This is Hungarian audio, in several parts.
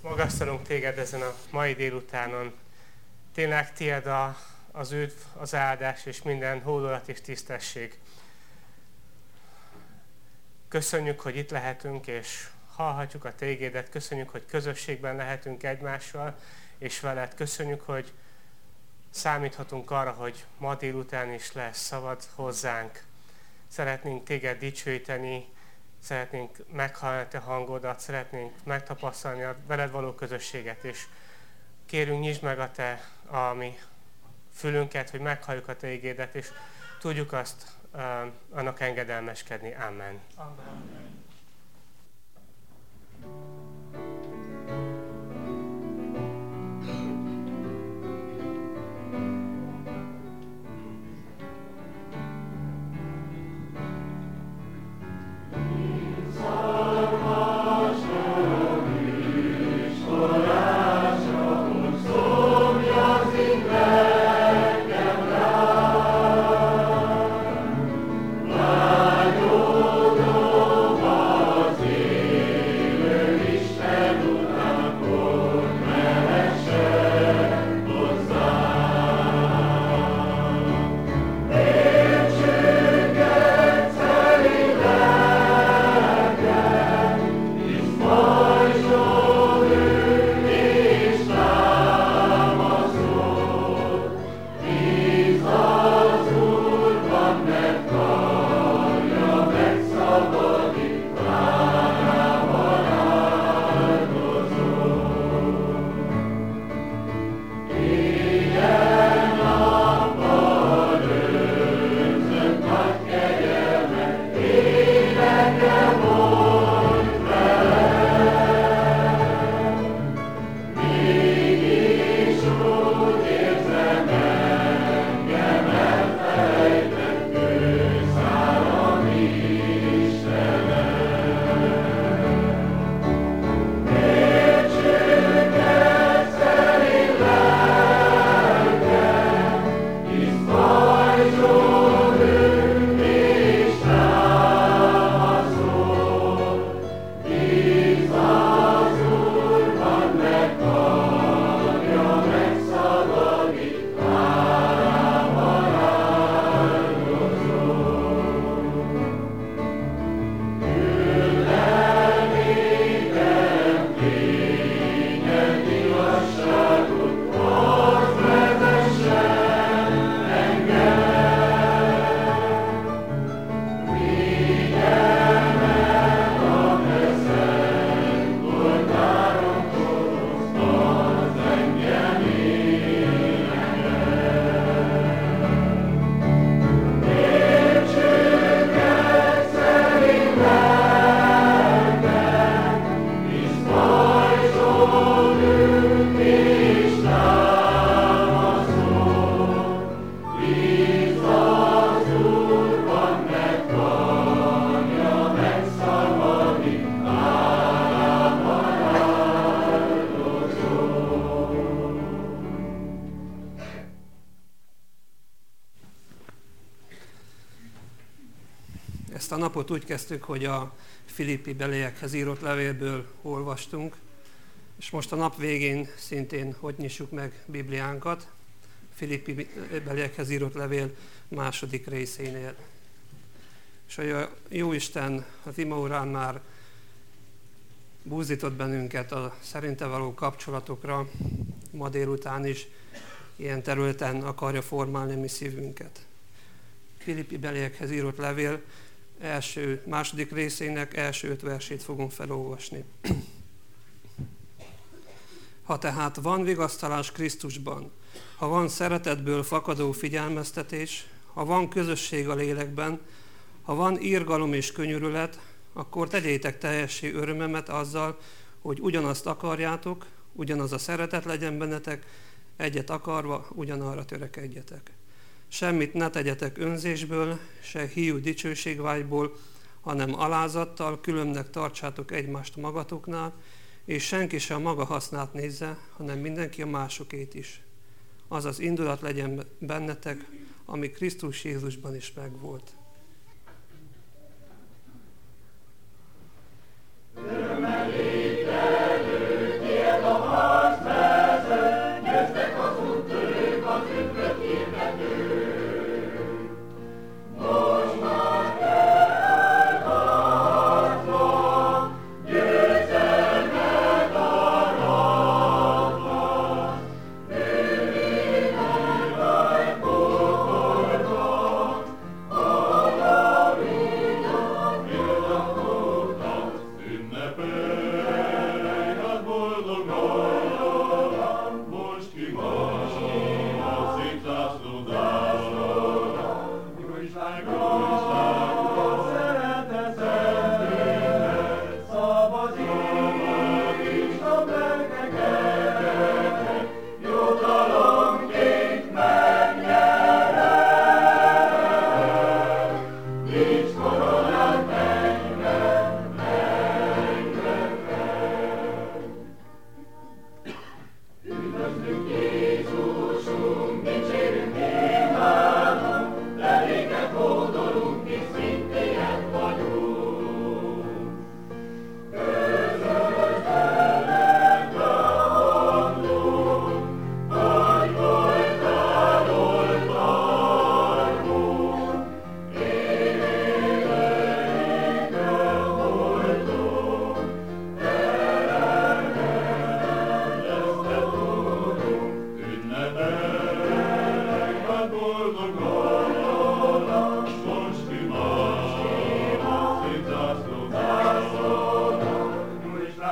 Magasztalunk téged ezen a mai délutánon. Tényleg tiéd az üdv, az áldás és minden hódolat és tisztesség. Köszönjük, hogy itt lehetünk és hallhatjuk a tégédet. Köszönjük, hogy közösségben lehetünk egymással és veled. Köszönjük, hogy számíthatunk arra, hogy ma délután is lesz szavad hozzánk. Szeretnénk téged dicsőíteni, szeretnénk meghallani te hangodat, szeretnénk megtapasztalni a veled való közösséget, és kérünk, nyisd meg a mi fülünket, hogy meghalljuk a te igédet, és tudjuk azt annak engedelmeskedni. Amen. Amen. Ezt a napot úgy kezdtük, hogy a Filippi beliekhez írott levélből olvastunk, és most a nap végén szintén hogy nyissuk meg Bibliánkat, Filippi beliekhez írott levél második részénél. És hogy a Jóisten az imaórán már buzdított bennünket a szerinte való kapcsolatokra, ma délután is ilyen területen akarja formálni mi szívünket. Filippi beliekhez írott levél második részének első 5 versét fogunk felolvasni. Ha tehát van vigasztalás Krisztusban, ha van szeretetből fakadó figyelmeztetés, ha van közösség a lélekben, ha van irgalom és könyörület, akkor tegyétek teljessé örömemet azzal, hogy ugyanazt akarjátok, ugyanaz a szeretet legyen bennetek, egyet akarva ugyanarra törekedjetek. Semmit ne tegyetek önzésből, se hiú dicsőségvágyból, hanem alázattal különbnek tartsátok egymást magatoknál, és senki sem a maga hasznát nézze, hanem mindenki a másokét is. Azaz indulat legyen bennetek, ami Krisztus Jézusban is megvolt. Örömmel lételő,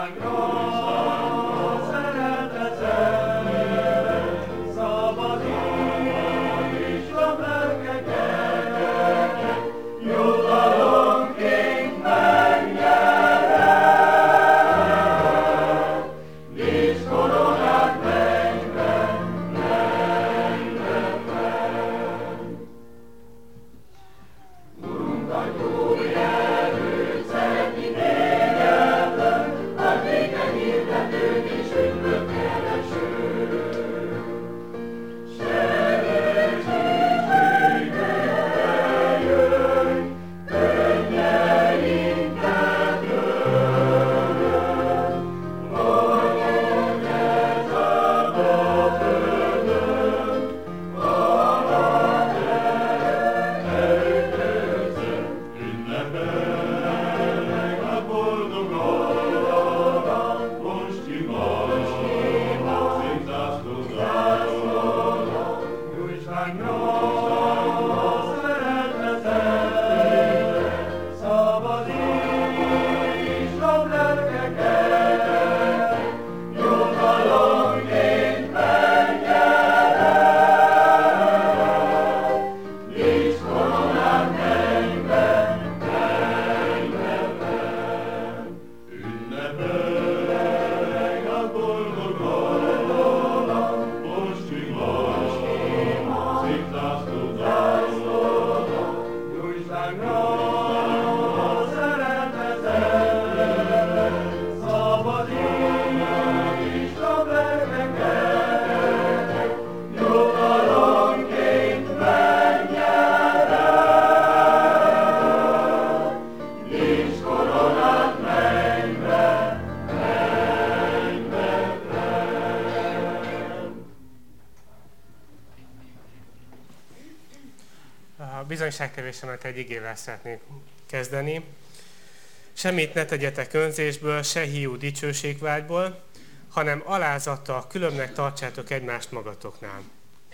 Bizonyságtevésemet egy igével szeretnék kezdeni. Semmit ne tegyetek önzésből, se hiú dicsőségvágyból, hanem alázattal különbnek tartsátok egymást magatoknál.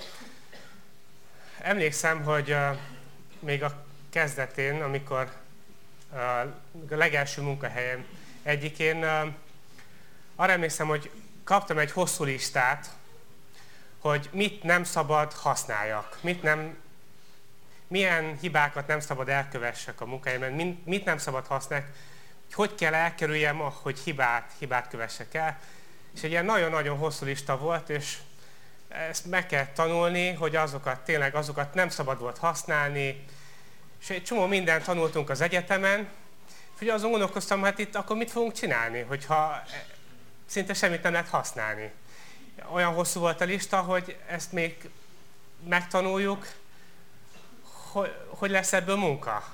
Emlékszem, hogy még a kezdetén, amikor a legelső munkahelyem egyikén, arra emlékszem, hogy kaptam egy hosszú listát, hogy mit nem szabad használjak, milyen hibákat nem szabad elkövessek a munkahelyemen, mit nem szabad használni, hogy kell elkerüljem, hogy hibát kövessek el. És egy ilyen nagyon-nagyon hosszú lista volt, és ezt meg kell tanulni, hogy azokat nem szabad volt használni. És egy csomó mindent tanultunk az egyetemen, és azon gondolkoztam, hát itt akkor mit fogunk csinálni, hogyha szinte semmit nem lehet használni. Olyan hosszú volt a lista, hogy ezt még megtanuljuk, hogy lesz ebből munka.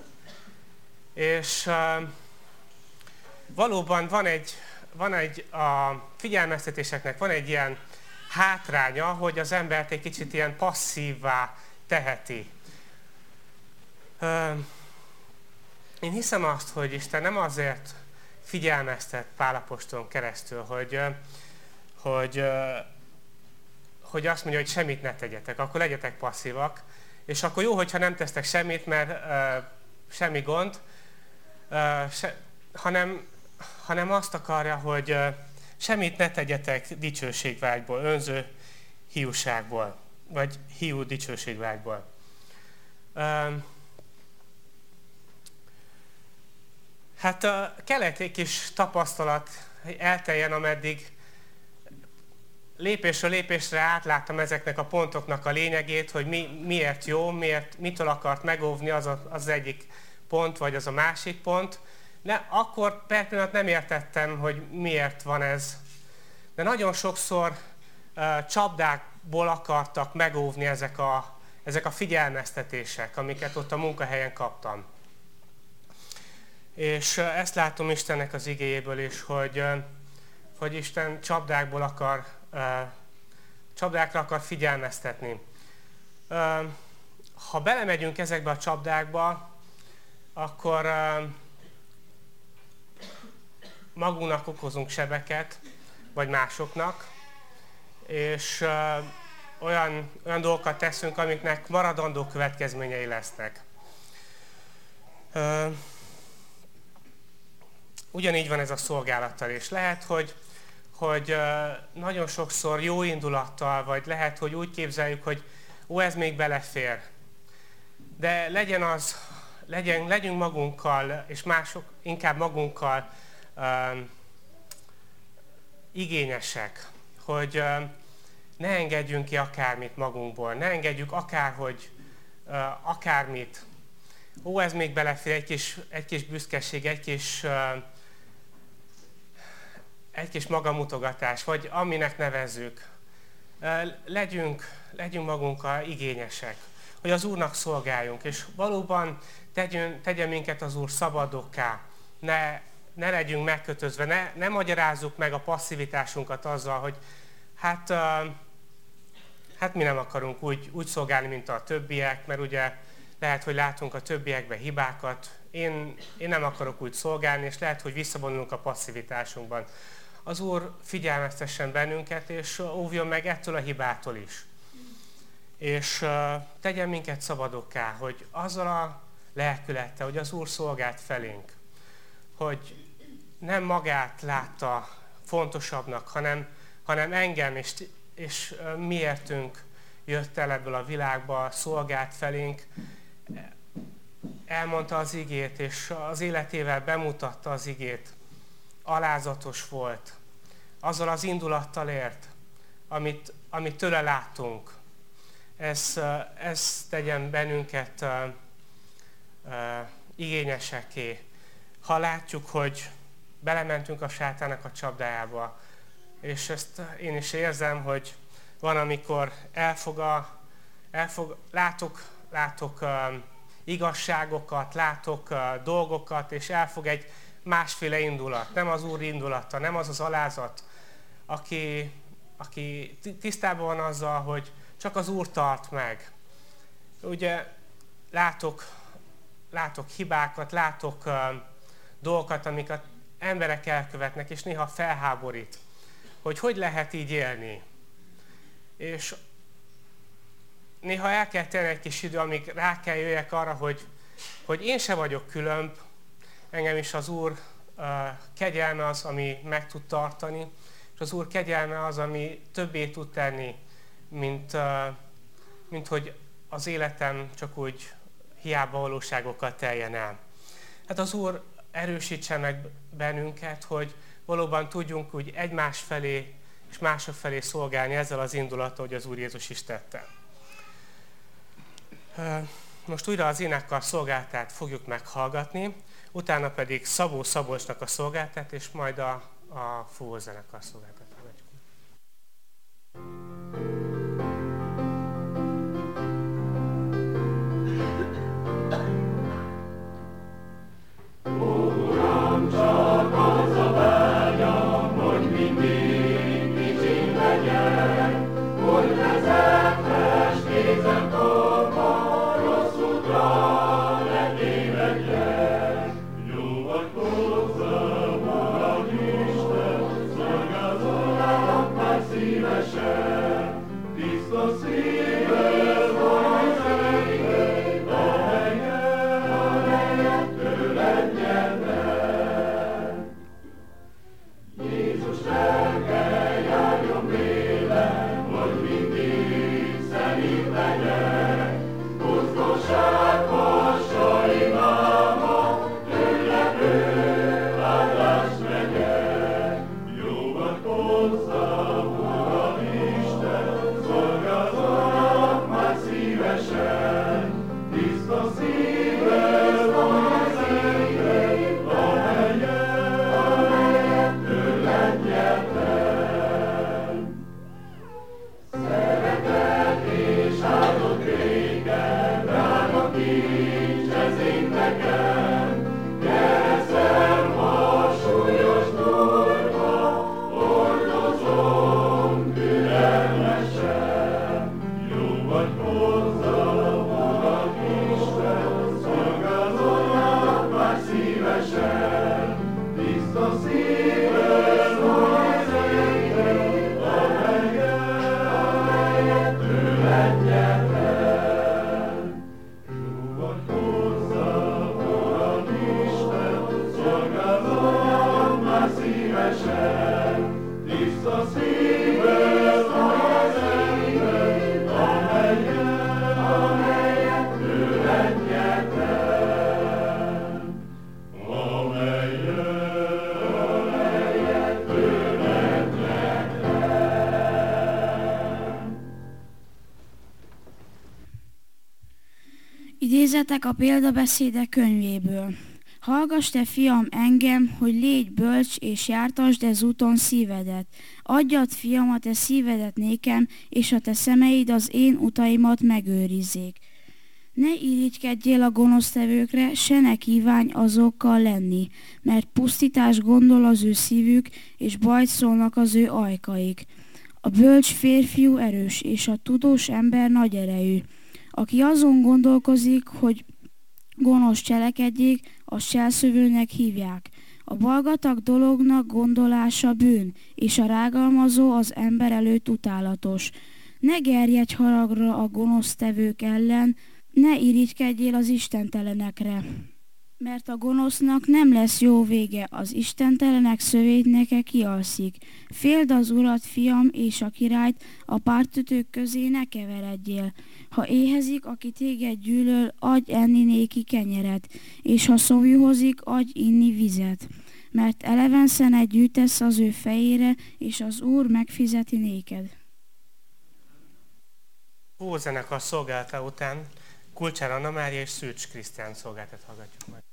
És valóban van egy a figyelmeztetéseknek van egy ilyen hátránya, hogy az embert egy kicsit ilyen passzívvá teheti. Én hiszem azt, hogy Isten nem azért figyelmeztet Pál apostolon keresztül, hogy azt mondja, hogy semmit ne tegyetek, akkor legyetek passzívak, és akkor jó, hogyha nem tesztek semmit, mert semmi gond, hanem azt akarja, hogy semmit ne tegyetek dicsőségvágyból, önző hiúságból, vagy hiú dicsőségvágyból. Hát kellett egy kis tapasztalat, hogy elteljen, ameddig lépésről lépésre átláttam ezeknek a pontoknak a lényegét, hogy miért jó, mitől akart megóvni az egyik pont, vagy az a másik pont. Akkor per pillanat nem értettem, hogy miért van ez. De nagyon sokszor csapdákból akartak megóvni ezek a figyelmeztetések, amiket ott a munkahelyen kaptam. És ezt látom Istennek az igéjéből is, hogy Isten csapdákra akar figyelmeztetni. Ha belemegyünk ezekbe a csapdákba, akkor magunknak okozunk sebeket, vagy másoknak, és olyan dolgokat teszünk, amiknek maradandó következményei lesznek. ugyanígy van ez a szolgálattal, és lehet, hogy nagyon sokszor jó indulattal, vagy lehet, hogy úgy képzeljük, hogy ez még belefér. De legyünk magunkkal, és mások inkább magunkkal igényesek, hogy ne engedjünk ki akármit magunkból, ne engedjük akármit. Ez még belefér, egy kis büszkeség, egy kis magamutogatás, vagy aminek nevezzük. Legyünk magunkkal igényesek, hogy az Úrnak szolgáljunk, és valóban tegyen minket az Úr szabadokká, ne legyünk megkötözve, ne magyarázzuk meg a passzivitásunkat azzal, hogy hát mi nem akarunk úgy szolgálni, mint a többiek, mert ugye lehet, hogy látunk a többiekben hibákat, én nem akarok úgy szolgálni, és lehet, hogy visszavonulunk a passzivitásunkban. Az Úr figyelmeztessen bennünket, és óvjon meg ettől a hibától is. És tegyen minket szabadokká, hogy azzal a lelkülettel, hogy az Úr szolgált felénk, hogy nem magát látta fontosabbnak, hanem engem, és miértünk jött el ebből a világba, szolgált felénk, elmondta az igét, és az életével bemutatta az igét. Alázatos volt. Azzal az indulattal ért, amit tőle láttunk. Ez tegyen bennünket igényesekké. Ha látjuk, hogy belementünk a sátának a csapdájába, és ezt én is érzem, hogy van, amikor látok igazságokat, látok dolgokat, és elfog egy másféle indulat. Nem az Úr indulata, nem az az alázat, aki tisztában van azzal, hogy csak az Úr tart meg. Ugye látok hibákat, látok dolgokat, amiket emberek elkövetnek, és néha felháborít, hogy lehet így élni. És néha el kell tenni egy kis idő, amíg rá kell jöjjek arra, hogy én se vagyok különb, engem is az Úr kegyelme az, ami meg tud tartani, és az Úr kegyelme az, ami többé tud tenni, mint hogy az életem csak úgy hiába valóságokkal teljen el. Hát az Úr erősítsen meg bennünket, hogy valóban tudjunk úgy egymás felé és mások felé szolgálni ezzel az indulattal, hogy az Úr Jézus is tette. Most újra az énekkar szolgáltát fogjuk meghallgatni, utána pedig Szabó Szabolcsnak a szolgáltát, és majd a fúvózenekar szolgáltát. Idézetek a példabeszédek könyvéből. Hallgass te, fiam, engem, hogy légy bölcs, és jártasd ez úton szívedet. Adjad, fiam, a te szívedet nékem, és a te szemeid az én utaimat megőrizzék. Ne irigykedjél a gonosztevőkre, se ne kívánj azokkal lenni, mert pusztítás gondol az ő szívük, és bajt szólnak az ő ajkaik. A bölcs férfiú erős, és a tudós ember nagy erejű. Aki azon gondolkozik, hogy gonosz cselekedjék, azt cselszövőnek hívják. A balgatag dolognak gondolása bűn, és a rágalmazó az ember előtt utálatos. Ne gerjedj haragra a gonosztevők ellen, ne irigykedjél az istentelenekre, mert a gonosznak nem lesz jó vége, az istentelenek szövétneke kialszik. Féld az urat, fiam, és a királyt, a pártütők közé ne keveredjél. Ha éhezik, aki téged gyűlöl, adj enni néki kenyeret, és ha szomjúhozik, adj inni vizet. Mert eleven szenet gyűjtesz az ő fejére, és az Úr megfizeti néked. Ózenekar szolgálata után Kulcsár Anna Mária és Szűcs Krisztián szolgáltat hallgatjuk meg.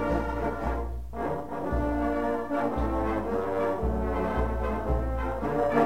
Thank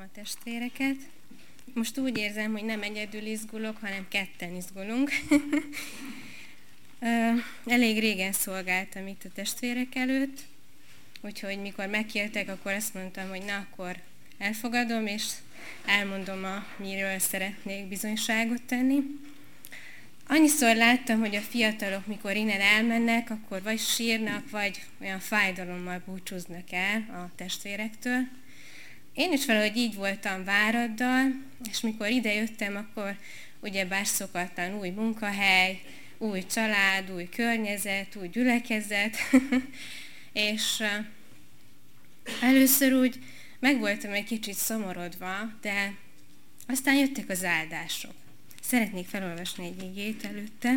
a testvéreket. Most úgy érzem, hogy nem egyedül izgulok, hanem ketten izgulunk. Elég régen szolgáltam itt a testvérek előtt, úgyhogy mikor megkértek, akkor azt mondtam, hogy na, akkor elfogadom, és elmondom, miről szeretnék bizonyságot tenni. Annyiszor láttam, hogy a fiatalok, mikor innen elmennek, akkor vagy sírnak, vagy olyan fájdalommal búcsúznak el a testvérektől. Én is valahogy így voltam Váraddal, és mikor idejöttem, akkor ugyebár szokatlan új munkahely, új család, új környezet, új gyülekezet, és először úgy meg voltam egy kicsit szomorodva, de aztán jöttek az áldások. Szeretnék felolvasni egy igét előtte.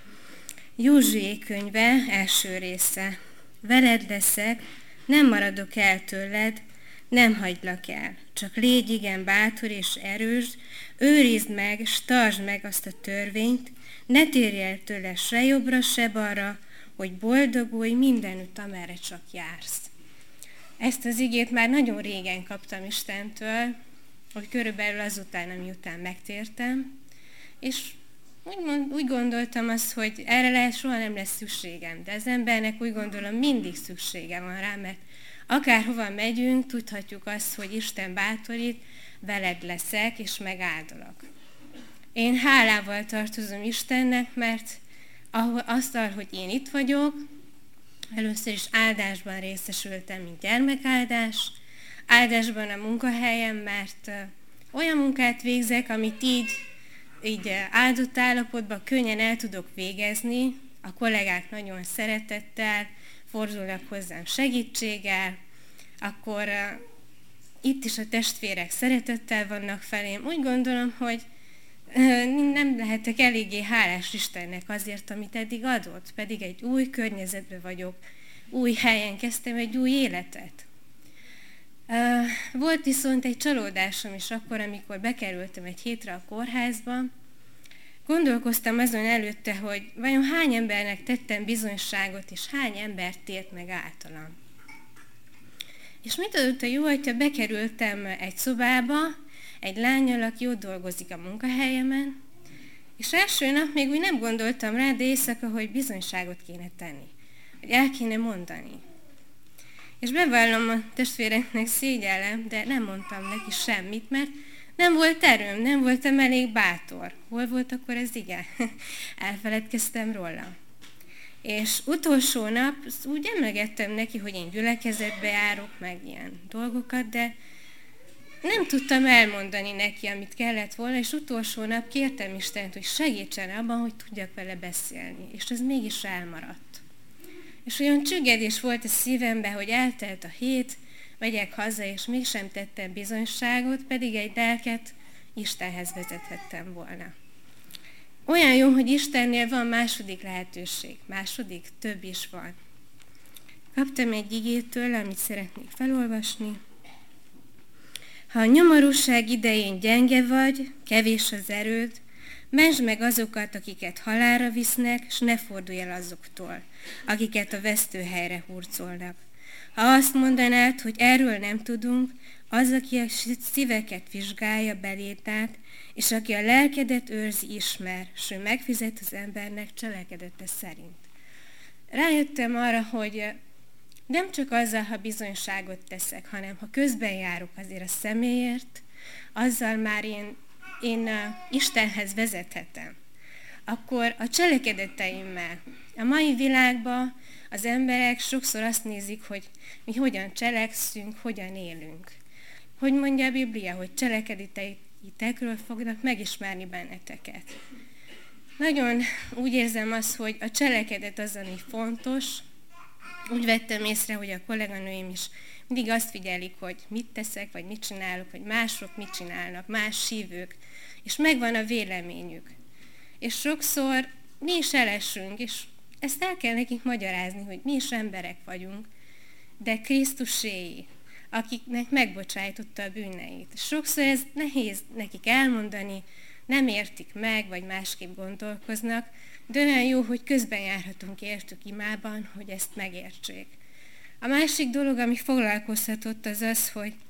Józsué könyve első része. Veled leszek, nem maradok el tőled, nem hagylak el. Csak légy igen bátor és erős, őrizd meg, s tartsd meg azt a törvényt, ne térj el tőle se jobbra, se balra, hogy boldogulj mindenütt, amerre csak jársz. Ezt az igét már nagyon régen kaptam Istentől, hogy körülbelül azután, amiután megtértem, és úgy gondoltam azt, hogy erre soha nem lesz szükségem, de az embernek úgy gondolom mindig szüksége van rá, mert akárhova megyünk, tudhatjuk azt, hogy Isten bátorít, veled leszek, és megáldalak. Én hálával tartozom Istennek, mert aztán, hogy én itt vagyok, először is áldásban részesültem, mint gyermekáldás, áldásban a munkahelyem, mert olyan munkát végzek, amit így áldott állapotban könnyen el tudok végezni, a kollégák nagyon szeretettel fordulnak hozzám segítséggel, akkor itt is a testvérek szeretettel vannak felém. Úgy gondolom, hogy nem lehetek eléggé hálás Istennek azért, amit eddig adott, pedig egy új környezetben vagyok, új helyen kezdtem egy új életet. Volt viszont egy csalódásom is akkor, amikor bekerültem egy hétre a kórházba. Gondolkoztam azon előtte, hogy vajon hány embernek tettem bizonyságot, és hány ember tért meg általam. És mit adott a jó atya, bekerültem egy szobába, egy lánnyal, aki ott dolgozik a munkahelyemen, és első nap még úgy nem gondoltam rá, de éjszaka, hogy bizonyságot kéne tenni, hogy el kéne mondani. És bevallom a testvéreknek, szégyellem, de nem mondtam neki semmit, mert nem volt erőm, nem voltam elég bátor. Hol volt akkor ez igen? Elfeledkeztem róla. És utolsó nap úgy emlegettem neki, hogy én gyülekezetbe járok, meg ilyen dolgokat, de nem tudtam elmondani neki, amit kellett volna, és utolsó nap kértem Istent, hogy segítsen abban, hogy tudjak vele beszélni. És ez mégis elmaradt. És olyan csüggedés volt a szívemben, hogy eltelt a hét, megyek haza, és mégsem tettem bizonyságot, pedig egy lelket Istenhez vezethettem volna. Olyan jó, hogy Istennél van második lehetőség. Második, több is van. Kaptam egy igét tőle, amit szeretnék felolvasni. Ha a nyomorúság idején gyenge vagy, kevés az erőd, mentsd meg azokat, akiket halálra visznek, s ne fordulj el azoktól, akiket a vesztőhelyre hurcolnak. Ha azt mondanád, hogy erről nem tudunk, az, aki a szíveket vizsgálja, beléd lát, és aki a lelkedet őrzi, ismer, s ő megfizet az embernek cselekedete szerint. Rájöttem arra, hogy nem csak azzal, ha bizonyságot teszek, hanem ha közben járok azért a személyért, azzal már én Istenhez vezethetem. Akkor a cselekedeteimmel. A mai világban az emberek sokszor azt nézik, hogy mi hogyan cselekszünk, hogyan élünk. Hogy mondja a Biblia, hogy cselekedeteitekről fognak megismerni benneteket. Nagyon úgy érzem azt, hogy a cselekedet az, ami fontos. Úgy vettem észre, hogy a kolléganőim is mindig azt figyelik, hogy mit teszek, vagy mit csinálok, hogy mások mit csinálnak, más hívők, és megvan a véleményük. És sokszor mi is elesünk, és ezt el kell nekik magyarázni, hogy mi is emberek vagyunk, de Krisztuséi, akiknek megbocsájtotta a bűneit. Sokszor ez nehéz nekik elmondani, nem értik meg, vagy másképp gondolkoznak, de olyan jó, hogy közben járhatunk értük imában, hogy ezt megértsék. A másik dolog, ami foglalkoztatott, az az, hogy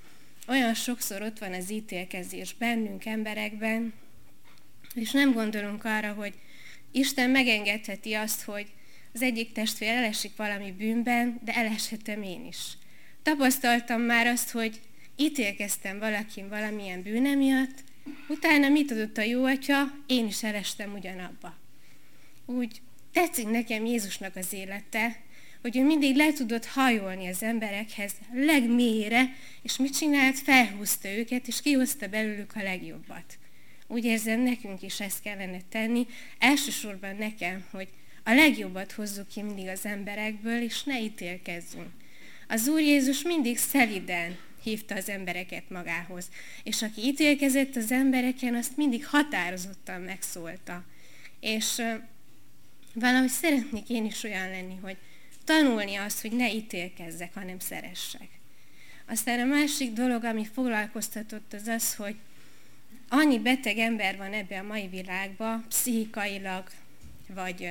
olyan sokszor ott van az ítélkezés bennünk, emberekben, és nem gondolunk arra, hogy Isten megengedheti azt, hogy az egyik testvér elesik valami bűnben, de eleshetem én is. Tapasztaltam már azt, hogy ítélkeztem valakin valamilyen bűne miatt, utána mit adott a jó atya, én is elestem ugyanabba. Úgy tetszik nekem Jézusnak az élete, hogy ő mindig le tudott hajolni az emberekhez legmélyére, és mit csinált? Felhúzta őket, és kihozta belőlük a legjobbat. Úgy érzem, nekünk is ezt kellene tenni, elsősorban nekem, hogy a legjobbat hozzuk ki mindig az emberekből, és ne ítélkezzünk. Az Úr Jézus mindig szeliden hívta az embereket magához, és aki ítélkezett az embereken, azt mindig határozottan megszólta. És valahogy szeretnék én is olyan lenni, hogy tanulni azt, hogy ne ítélkezzek, hanem szeressek. Aztán a másik dolog, ami foglalkoztatott, az az, hogy annyi beteg ember van ebben a mai világban, pszichikailag, vagy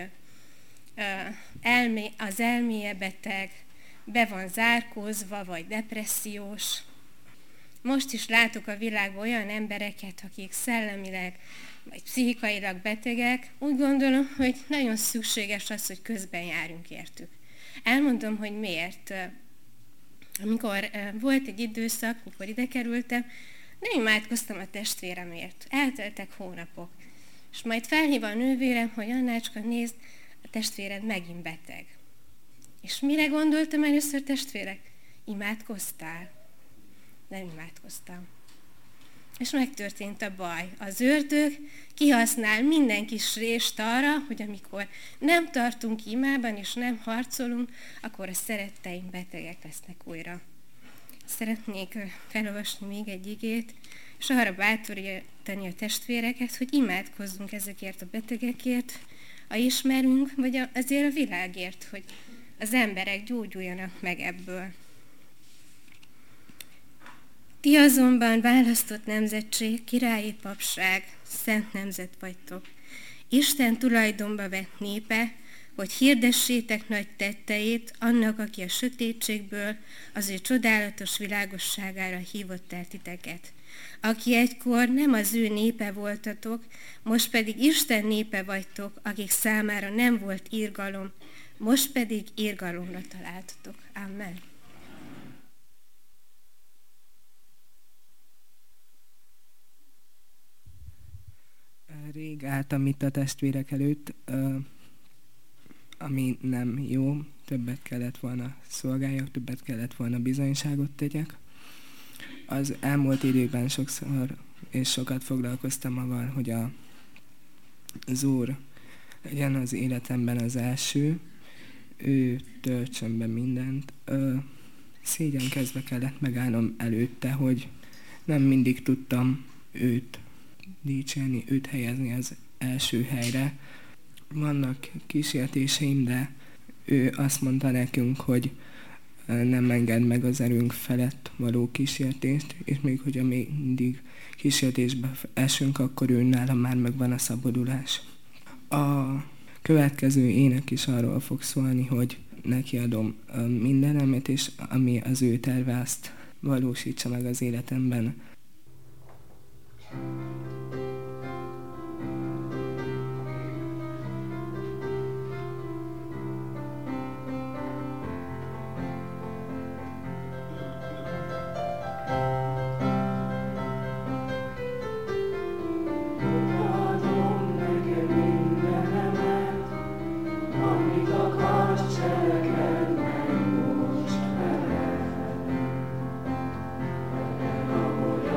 az elméje beteg, be van zárkózva, vagy depressziós. Most is látok a világban olyan embereket, akik szellemileg, vagy pszichikailag betegek. Úgy gondolom, hogy nagyon szükséges az, hogy közben járjunk értük. Elmondom, hogy miért. Amikor volt egy időszak, mikor ide kerültem, nem imádkoztam a testvéremért. Elteltek hónapok. És majd felhív a nővérem, hogy Annácska, nézd, a testvéred megint beteg. És mire gondoltam először, testvérek? Imádkoztál? Nem imádkoztam. És megtörtént a baj. Az ördög kihasznál minden kis rést arra, hogy amikor nem tartunk imában és nem harcolunk, akkor a szeretteink betegek lesznek újra. Szeretnék felolvasni még egy igét, és arra bátorítani a testvéreket, hogy imádkozzunk ezekért a betegekért, ha ismerünk, vagy azért a világért, hogy az emberek gyógyuljanak meg ebből. Ti azonban választott nemzetség, királyi papság, szent nemzet vagytok. Isten tulajdonba vett népe, hogy hirdessétek nagy tetteit annak, aki a sötétségből az ő csodálatos világosságára hívott el titeket. Aki egykor nem az ő népe voltatok, most pedig Isten népe vagytok, akik számára nem volt irgalom, most pedig irgalomra találtatok. Amen. Rég álltam itt a testvérek előtt, ami nem jó, többet kellett volna szolgáljak, többet kellett volna bizonyságot tegyek. Az elmúlt időben sokszor és sokat foglalkoztam avval, hogy az Úr legyen az életemben az első, ő töltsön be mindent. Szégyenkezve kellett megállnom előtte, hogy nem mindig tudtam őt dicsérni, őt helyezni az első helyre. Vannak kísértéseim, de ő azt mondta nekünk, hogy nem enged meg az erőnk felett való kísértést, és még hogyha mindig kísértésbe esünk, akkor ő nála már megvan a szabadulás. A következő ének is arról fog szólni, hogy neki adom mindenemet, és ami az ő terve, azt valósítsa meg az életemben. Cselekedj meg most velem,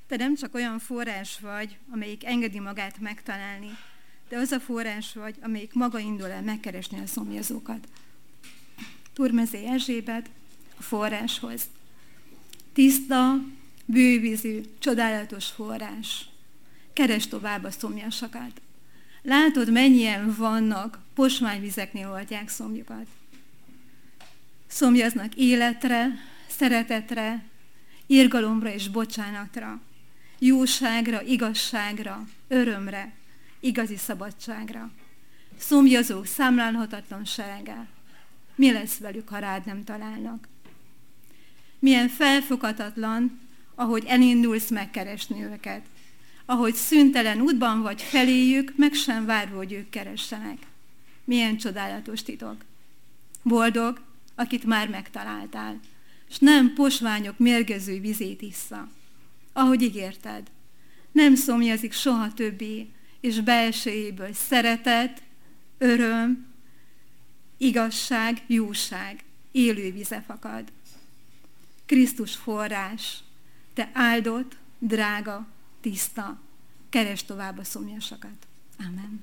Te nem csak olyan forrás vagy, amelyik engedi magát megtalálni, de az a forrás vagy, amelyik maga indul el megkeresni a szomjazókat. Turmezé Erzsébet a forráshoz. Tiszta, bővízű, csodálatos forrás. Keresd tovább a szomjasakat. Látod, mennyien vannak, posványvizeknél oldják szomjukat. Szomjaznak életre, szeretetre, irgalomra és bocsánatra, jóságra, igazságra, örömre, igazi szabadságra. Szomjazók számlálhatatlansága. Mi lesz velük, ha rád nem találnak? Milyen felfoghatatlan, ahogy elindulsz megkeresni őket. Ahogy szüntelen útban vagy feléjük, meg sem várva, hogy ők keressenek. Milyen csodálatos titok. Boldog, akit már megtaláltál, és nem posványok mérgező vizét issza. Ahogy ígérted, nem szomjazik soha többé, és belsejéből szeretet, öröm, igazság, jóság, élő vize fakad. Krisztus forrás, te áldott, drága, tiszta, keresd tovább a szomjasakat. Amen.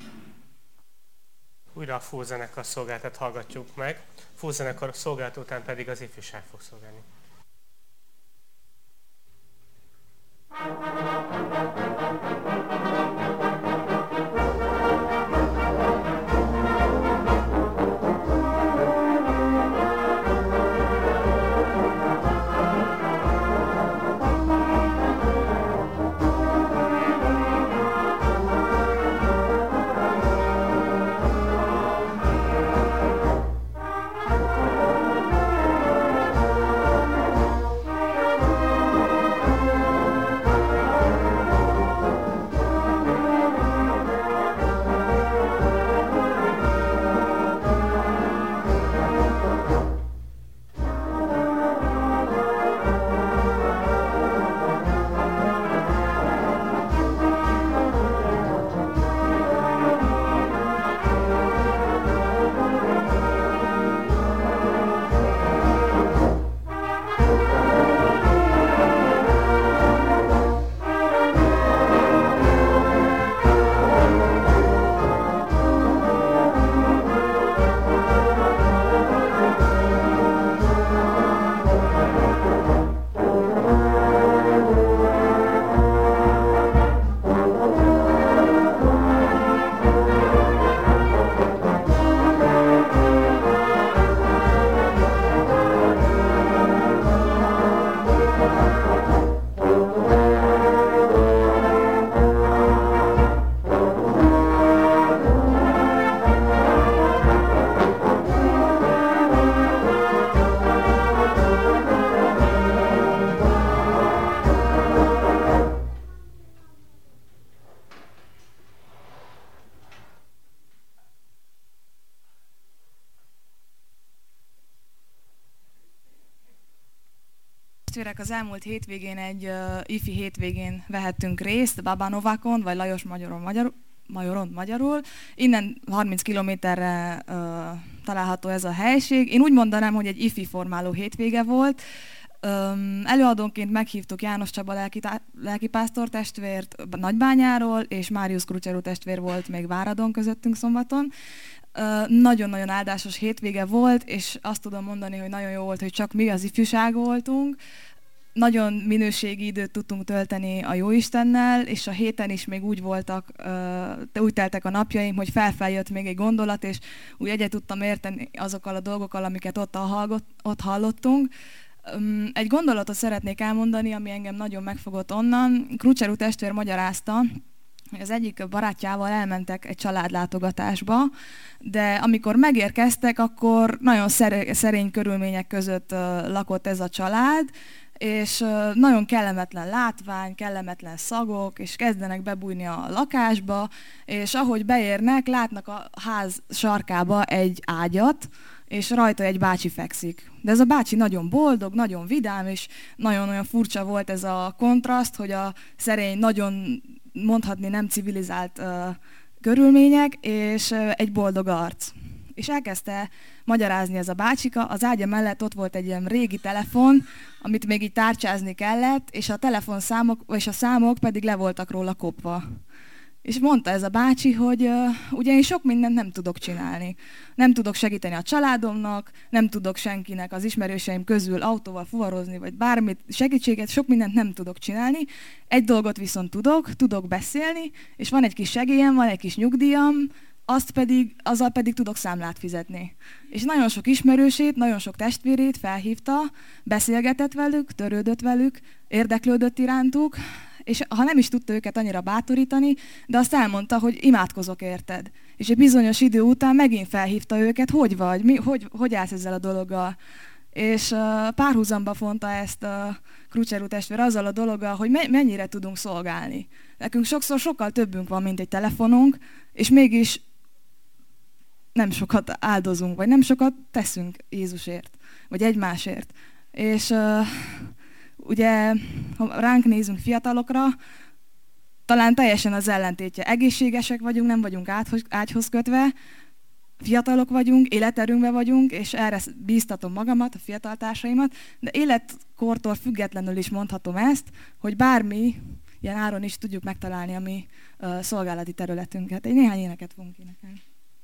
Újra a fúzenekar szolgálatát hallgatjuk meg. Fúzenekar szolgálat után pedig az ifjúság fog szolgálni. Az elmúlt hétvégén egy ifi hétvégén vehettünk részt, Babanovákon, vagy Lajos Majoron magyarul. Innen 30 kilométerre található ez a helység. Én úgy mondanám, hogy egy ifi formáló hétvége volt. Előadónként meghívtuk János Csaba lelkipásztor testvért Nagybányáról, és Máriusz Krucserú testvér volt még Váradon közöttünk szombaton. Nagyon-nagyon áldásos hétvége volt, és azt tudom mondani, hogy nagyon jó volt, hogy csak mi az ifjúság voltunk. Nagyon minőségi időt tudtunk tölteni a Jóistennel, és a héten is még úgy voltak, úgy teltek a napjaim, hogy felfeljött még egy gondolat, és úgy egyet tudtam érteni azokkal a dolgokkal, amiket ott hallottunk. Egy gondolatot szeretnék elmondani, ami engem nagyon megfogott onnan. Krucserú testvér magyarázta, hogy az egyik barátjával elmentek egy családlátogatásba, de amikor megérkeztek, akkor nagyon szerény körülmények között lakott ez a család, és nagyon kellemetlen látvány, kellemetlen szagok, és kezdenek bebújni a lakásba, és ahogy beérnek, látnak a ház sarkába egy ágyat, és rajta egy bácsi fekszik. De ez a bácsi nagyon boldog, nagyon vidám, és nagyon-nagyon furcsa volt ez a kontraszt, hogy a szerény, nagyon mondhatni nem civilizált körülmények, és egy boldog arc. és elkezdte magyarázni ez a bácsika. Az ágya mellett ott volt egy ilyen régi telefon, amit még így tárcsázni kellett, és a telefonszámok és a számok pedig le voltak róla kopva. És mondta ez a bácsi, hogy ugye én sok mindent nem tudok csinálni. Nem tudok segíteni a családomnak, nem tudok senkinek az ismerőseim közül autóval fuvarozni, vagy bármit, segítséget, sok mindent nem tudok csinálni. Egy dolgot viszont tudok beszélni, és van egy kis segélyem, van egy kis nyugdíjam, azzal pedig tudok számlát fizetni. És nagyon sok ismerősét, nagyon sok testvérét felhívta, beszélgetett velük, törődött velük, érdeklődött irántuk, és ha nem is tudta őket annyira bátorítani, de azt elmondta, hogy imádkozok érted. És egy bizonyos idő után megint felhívta őket, hogy vagy, hogy állsz ezzel a dologgal. És párhuzamba fonta ezt a Krucserú testvér azzal a dologgal, hogy mennyire tudunk szolgálni. Nekünk sokszor sokkal többünk van, mint egy telefonunk, és mégis nem sokat áldozunk, vagy nem sokat teszünk Jézusért, vagy egymásért. És ugye, ha ránk nézünk fiatalokra, talán teljesen az ellentétje. Egészségesek vagyunk, nem vagyunk ágyhoz kötve, fiatalok vagyunk, életerőnkben vagyunk, és erre bíztatom magamat, a fiatal társaimat, de életkortól függetlenül is mondhatom ezt, hogy bármi, ilyen áron is tudjuk megtalálni a mi szolgálati területünket. Egy néhány éneket fogunk énekelni.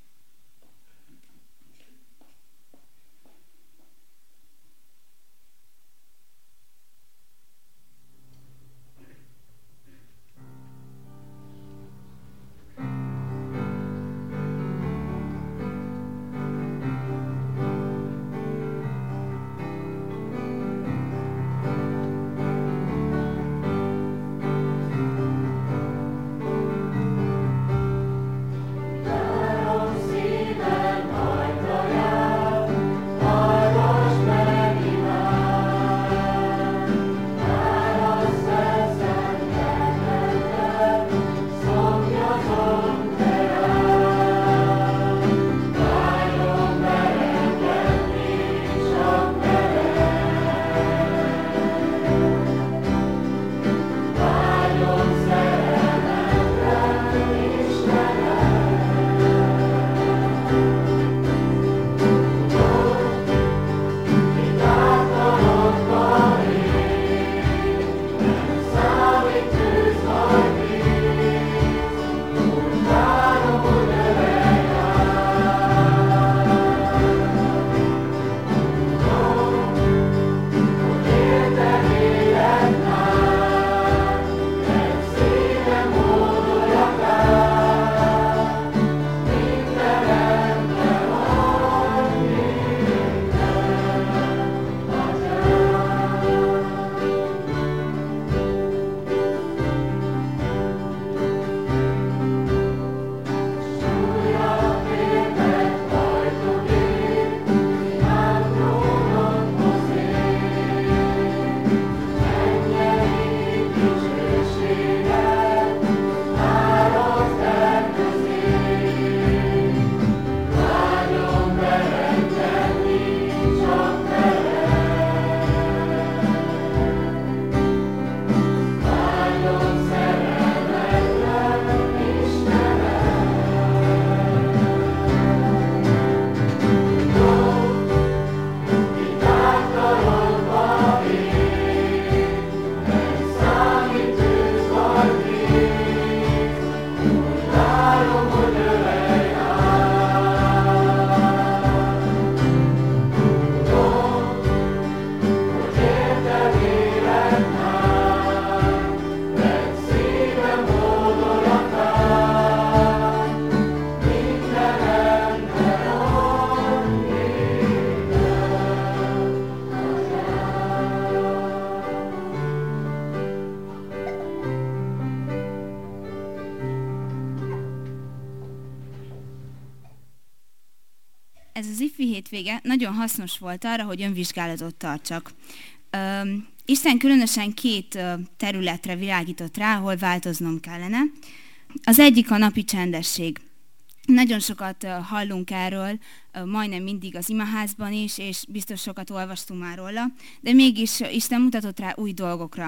Ez az ifi hétvége nagyon hasznos volt arra, hogy önvizsgálatot tartsak. Isten különösen 2 területre világított rá, ahol változnom kellene. Az egyik a napi csendesség. Nagyon sokat hallunk erről, majdnem mindig az imaházban is, és biztos sokat olvastunk már róla, de mégis Isten mutatott rá új dolgokra.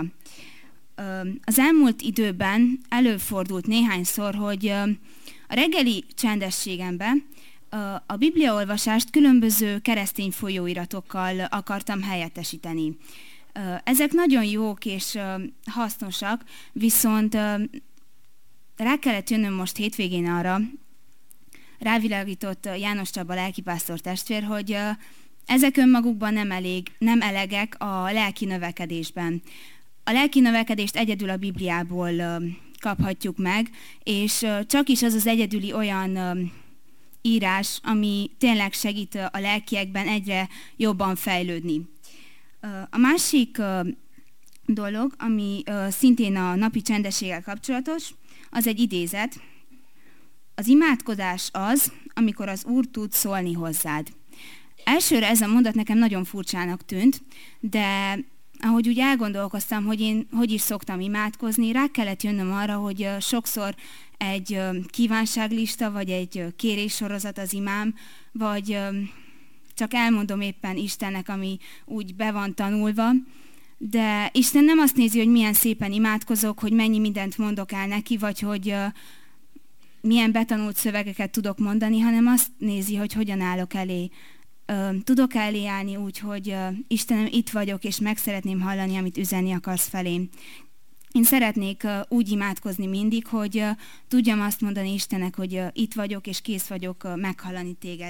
Az elmúlt időben előfordult néhányszor, hogy a reggeli csendességemben A bibliaolvasást különböző keresztény folyóiratokkal akartam helyettesíteni. Ezek nagyon jók és hasznosak, viszont rá kellett jönnöm most hétvégén arra, rávilágított János Csaba lelkipásztor testvér, hogy ezek önmagukban nem elegek a lelki növekedésben. A lelki növekedést egyedül a Bibliából kaphatjuk meg, és csak is az az egyedüli olyan írás, ami tényleg segít a lelkiekben egyre jobban fejlődni. A másik dolog, ami szintén a napi csendességgel kapcsolatos, az egy idézet. Az imádkozás az, amikor az Úr tud szólni hozzád. Elsőre ez a mondat nekem nagyon furcsának tűnt, de ahogy úgy elgondolkoztam, hogy én hogy is szoktam imádkozni, rá kellett jönnöm arra, hogy sokszor egy kívánságlista, vagy egy kéréssorozat az imám, vagy csak elmondom éppen Istennek, ami úgy be van tanulva, de Isten nem azt nézi, hogy milyen szépen imádkozok, hogy mennyi mindent mondok el neki, vagy hogy milyen betanult szövegeket tudok mondani, hanem azt nézi, hogy hogyan állok elé. Tudok elé állni úgy, hogy Istenem, itt vagyok, és meg szeretném hallani, amit üzenni akarsz felém. Én szeretnék úgy imádkozni mindig, hogy tudjam azt mondani Istennek, hogy itt vagyok, és kész vagyok meghallani téged.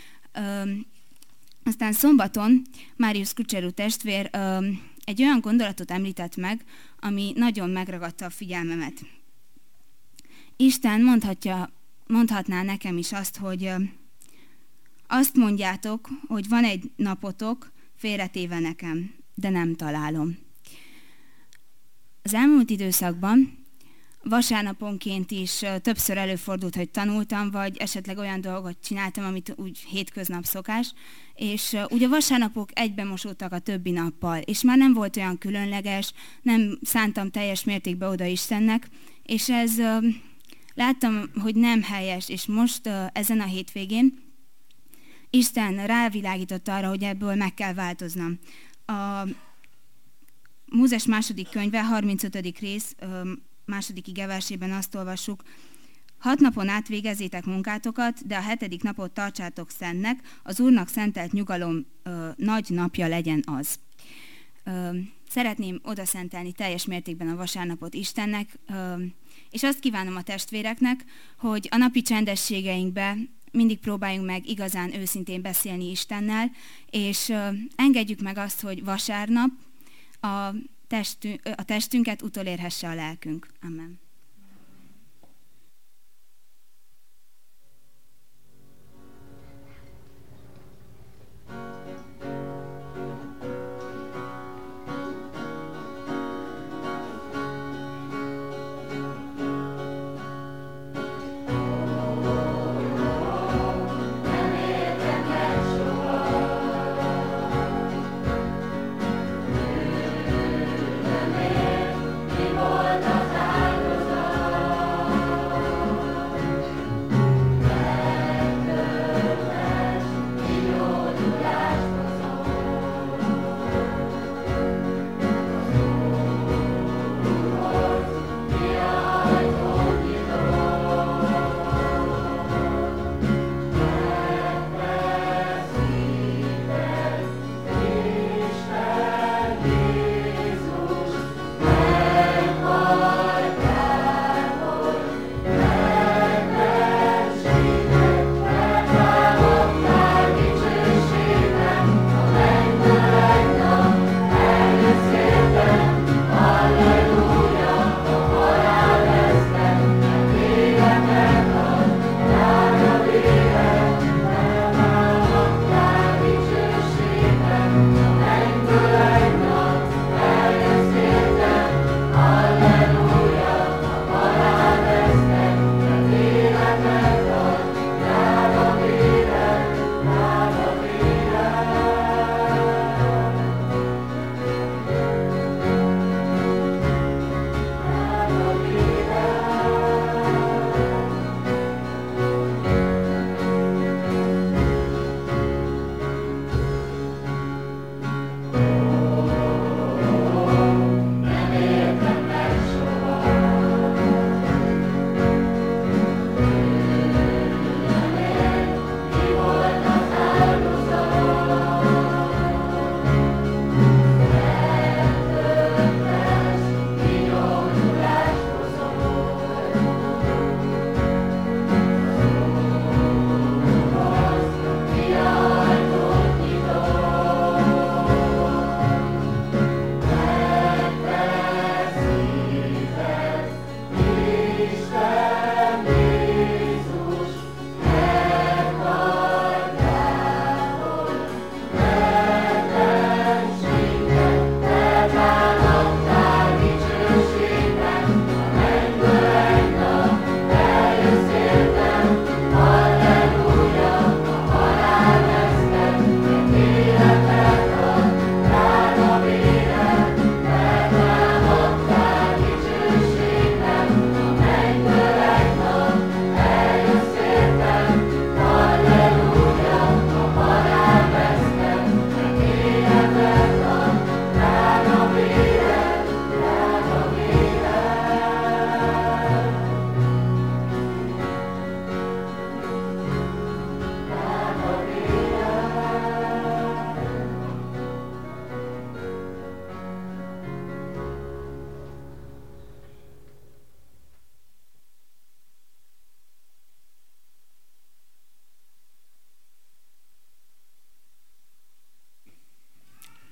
Aztán szombaton Máriusz Kucserú testvér egy olyan gondolatot említett meg, ami nagyon megragadta a figyelmemet. Isten mondhatná nekem is azt, hogy azt mondjátok, hogy van egy napotok, félretéve nekem, de nem találom. Az elmúlt időszakban vasárnaponként is többször előfordult, hogy tanultam, vagy esetleg olyan dolgot csináltam, amit úgy hétköznap szokás, és ugye a vasárnapok egybemosódtak a többi nappal, és már nem volt olyan különleges, nem szántam teljes mértékben oda Istennek, és ez láttam, hogy nem helyes, és most ezen a hétvégén Isten rávilágított arra, hogy ebből meg kell változnom. A Mózes második könyve, 35. rész, második igeversében azt olvassuk: 6 napon át végezzétek munkátokat, de a 7. napot tartsátok szentnek, az Úrnak szentelt nyugalom nagy napja legyen az. Szeretném odaszentelni teljes mértékben a vasárnapot Istennek, és azt kívánom a testvéreknek, hogy a napi csendességeinkbe mindig próbáljunk meg igazán őszintén beszélni Istennel, és engedjük meg azt, hogy vasárnap a testünket utolérhesse a lelkünk. Amen. Volt az áldozat.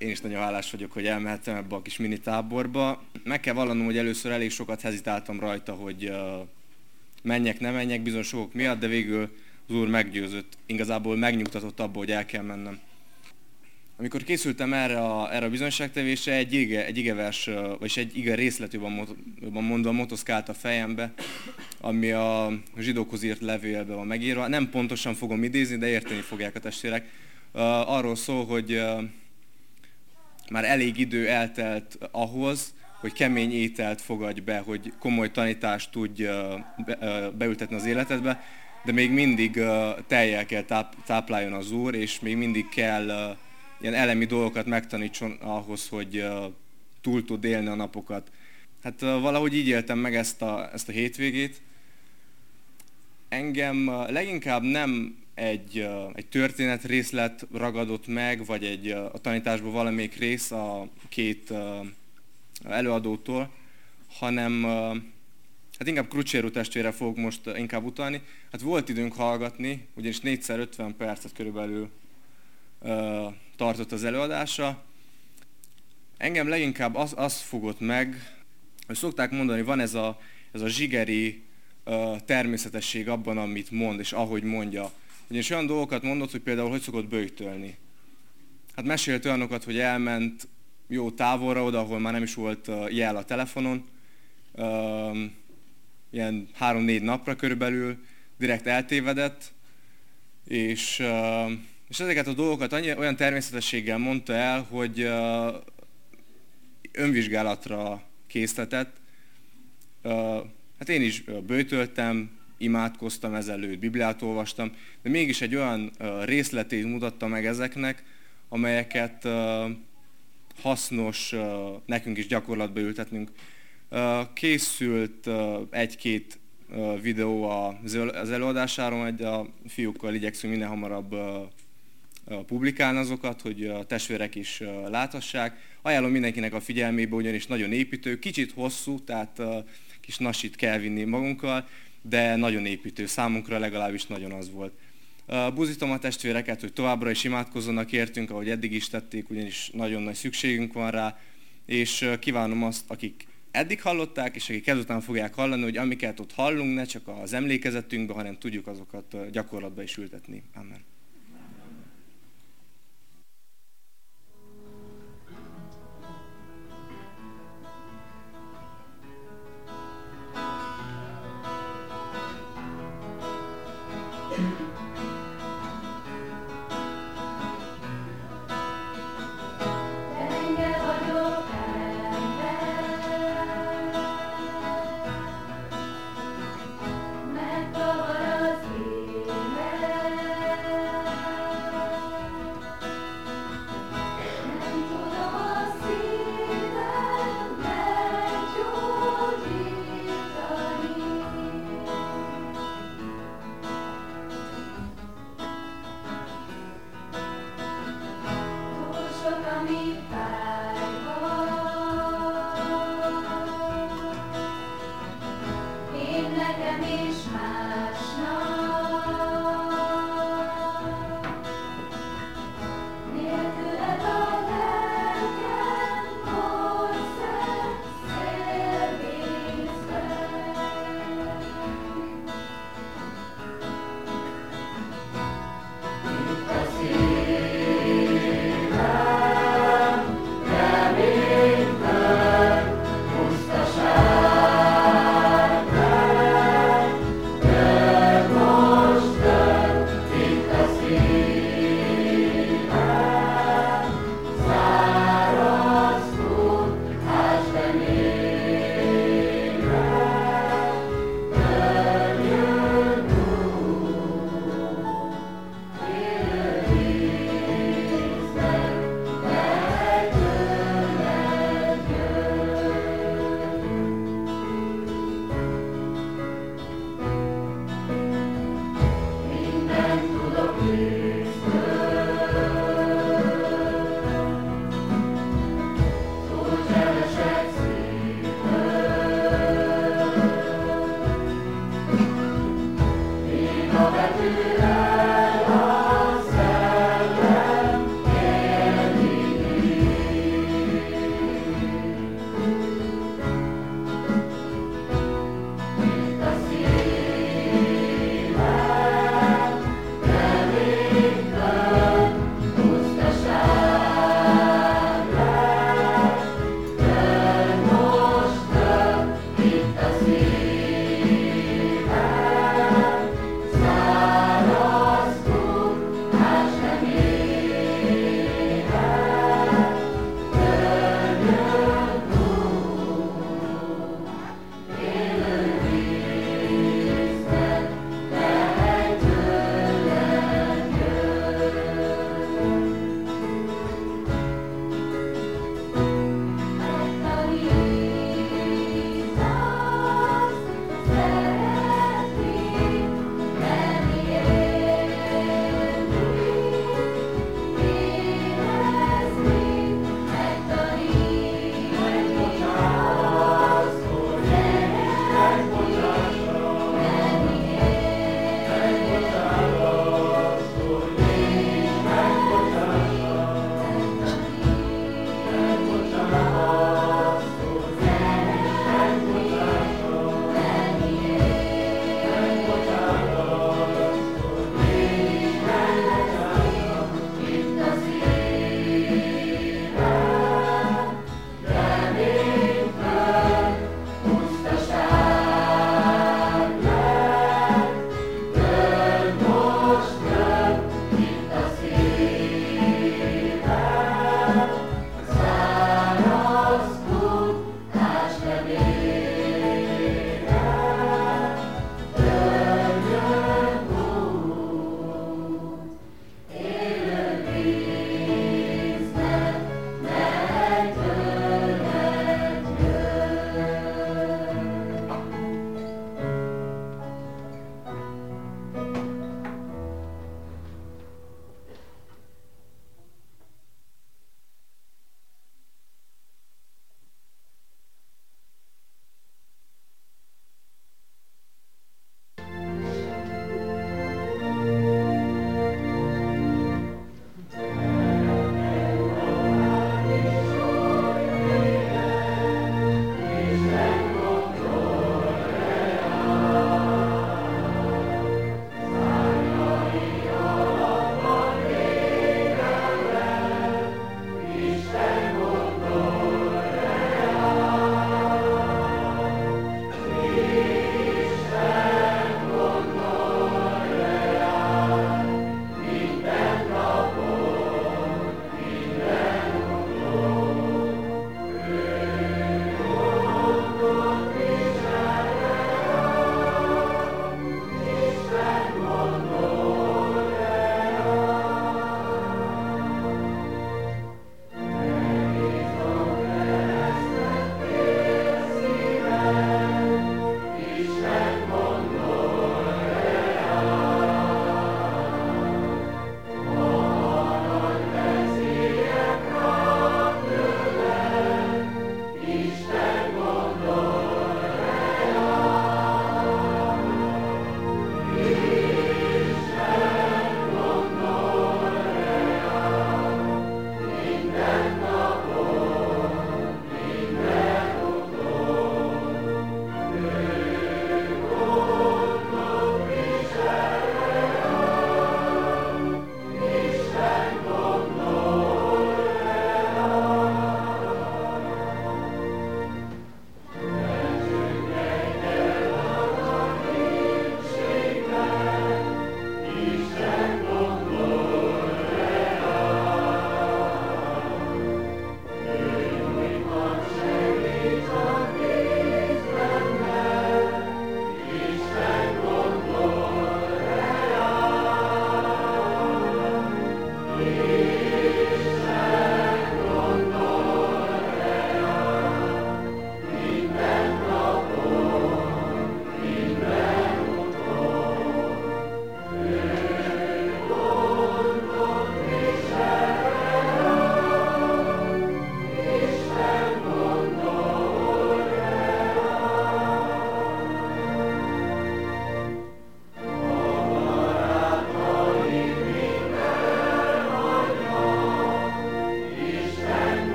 Én is nagyon hálás vagyok, hogy elmehettem ebbe a kis mini táborba. Meg kell vallanom, hogy először elég sokat hezitáltam rajta, hogy menjek, ne menjek bizonyos sokok miatt, de végül az Úr meggyőzött, igazából megnyugtatott abba, hogy el kell mennem. Amikor készültem erre a bizonyságtevésre, egy igevers, vagyis egy ige részlet jobban mondva motoszkált a fejembe, ami a zsidókhoz írt levélbe van megírva. Nem pontosan fogom idézni, de érteni fogják a testvérek. Arról szól, hogy már elég idő eltelt ahhoz, hogy kemény ételt fogadj be, hogy komoly tanítást tudj beültetni az életedbe, de még mindig tejjel kell tápláljon az Úr, és még mindig kell ilyen elemi dolgokat megtanítson ahhoz, hogy túl tud élni a napokat. Hát valahogy így éltem meg ezt a hétvégét. Engem leginkább nem egy történetrészlet ragadott meg, vagy a tanításból valamelyik rész a két előadótól, hanem hát inkább Crucero testvére fogok most inkább utalni. Hát volt időnk hallgatni, ugyanis 4x50 percet körülbelül tartott az előadása. Engem leginkább az fogott meg, hogy szokták mondani, van ez a zsigeri természetesség abban, amit mond, és ahogy mondja. Ugyanis olyan dolgokat mondott, hogy például hogy szokott böjtölni. Hát mesélt olyanokat, hogy elment jó távolra oda, ahol már nem is volt jel a telefonon, ilyen 3-4 napra körülbelül, direkt eltévedett, és ezeket a dolgokat olyan természetességgel mondta el, hogy önvizsgálatra késztetett. Hát én is böjtöltem, imádkoztam ezelőtt, Bibliát olvastam, de mégis egy olyan részletét mutatta meg ezeknek, amelyeket hasznos nekünk is gyakorlatba ültetnünk. Készült egy-két videó az előadásáról, majd a fiúkkal igyekszünk minél hamarabb publikálni azokat, hogy a testvérek is láthassák. Ajánlom mindenkinek a figyelmébe, ugyanis nagyon építő, kicsit hosszú, tehát kis nasit kell vinni magunkkal, de nagyon építő, számunkra legalábbis nagyon az volt. Buzítom a testvéreket, hogy továbbra is imádkozzanak értünk, ahogy eddig is tették, ugyanis nagyon nagy szükségünk van rá, és kívánom azt, akik eddig hallották, és akik ezután fogják hallani, hogy amiket ott hallunk, ne csak az emlékezetünkbe, hanem tudjuk azokat gyakorlatba is ültetni. Amen. Megkavar az élet.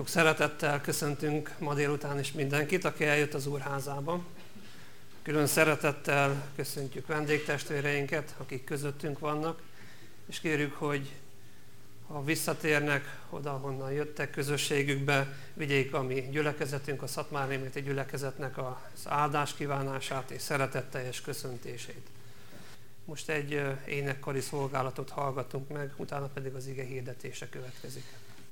Sok szeretettel köszöntünk ma délután is mindenkit, aki eljött az Úrházába. Külön szeretettel köszöntjük vendégtestvéreinket, akik közöttünk vannak, és kérjük, hogy ha visszatérnek oda, honnan jöttek közösségükbe, vigyék a mi gyülekezetünk, a Szatmárnémeti gyülekezetnek az áldás kívánását és szeretetteljes köszöntését. Most egy énekkari szolgálatot hallgatunk meg, utána pedig az ige hirdetése következik.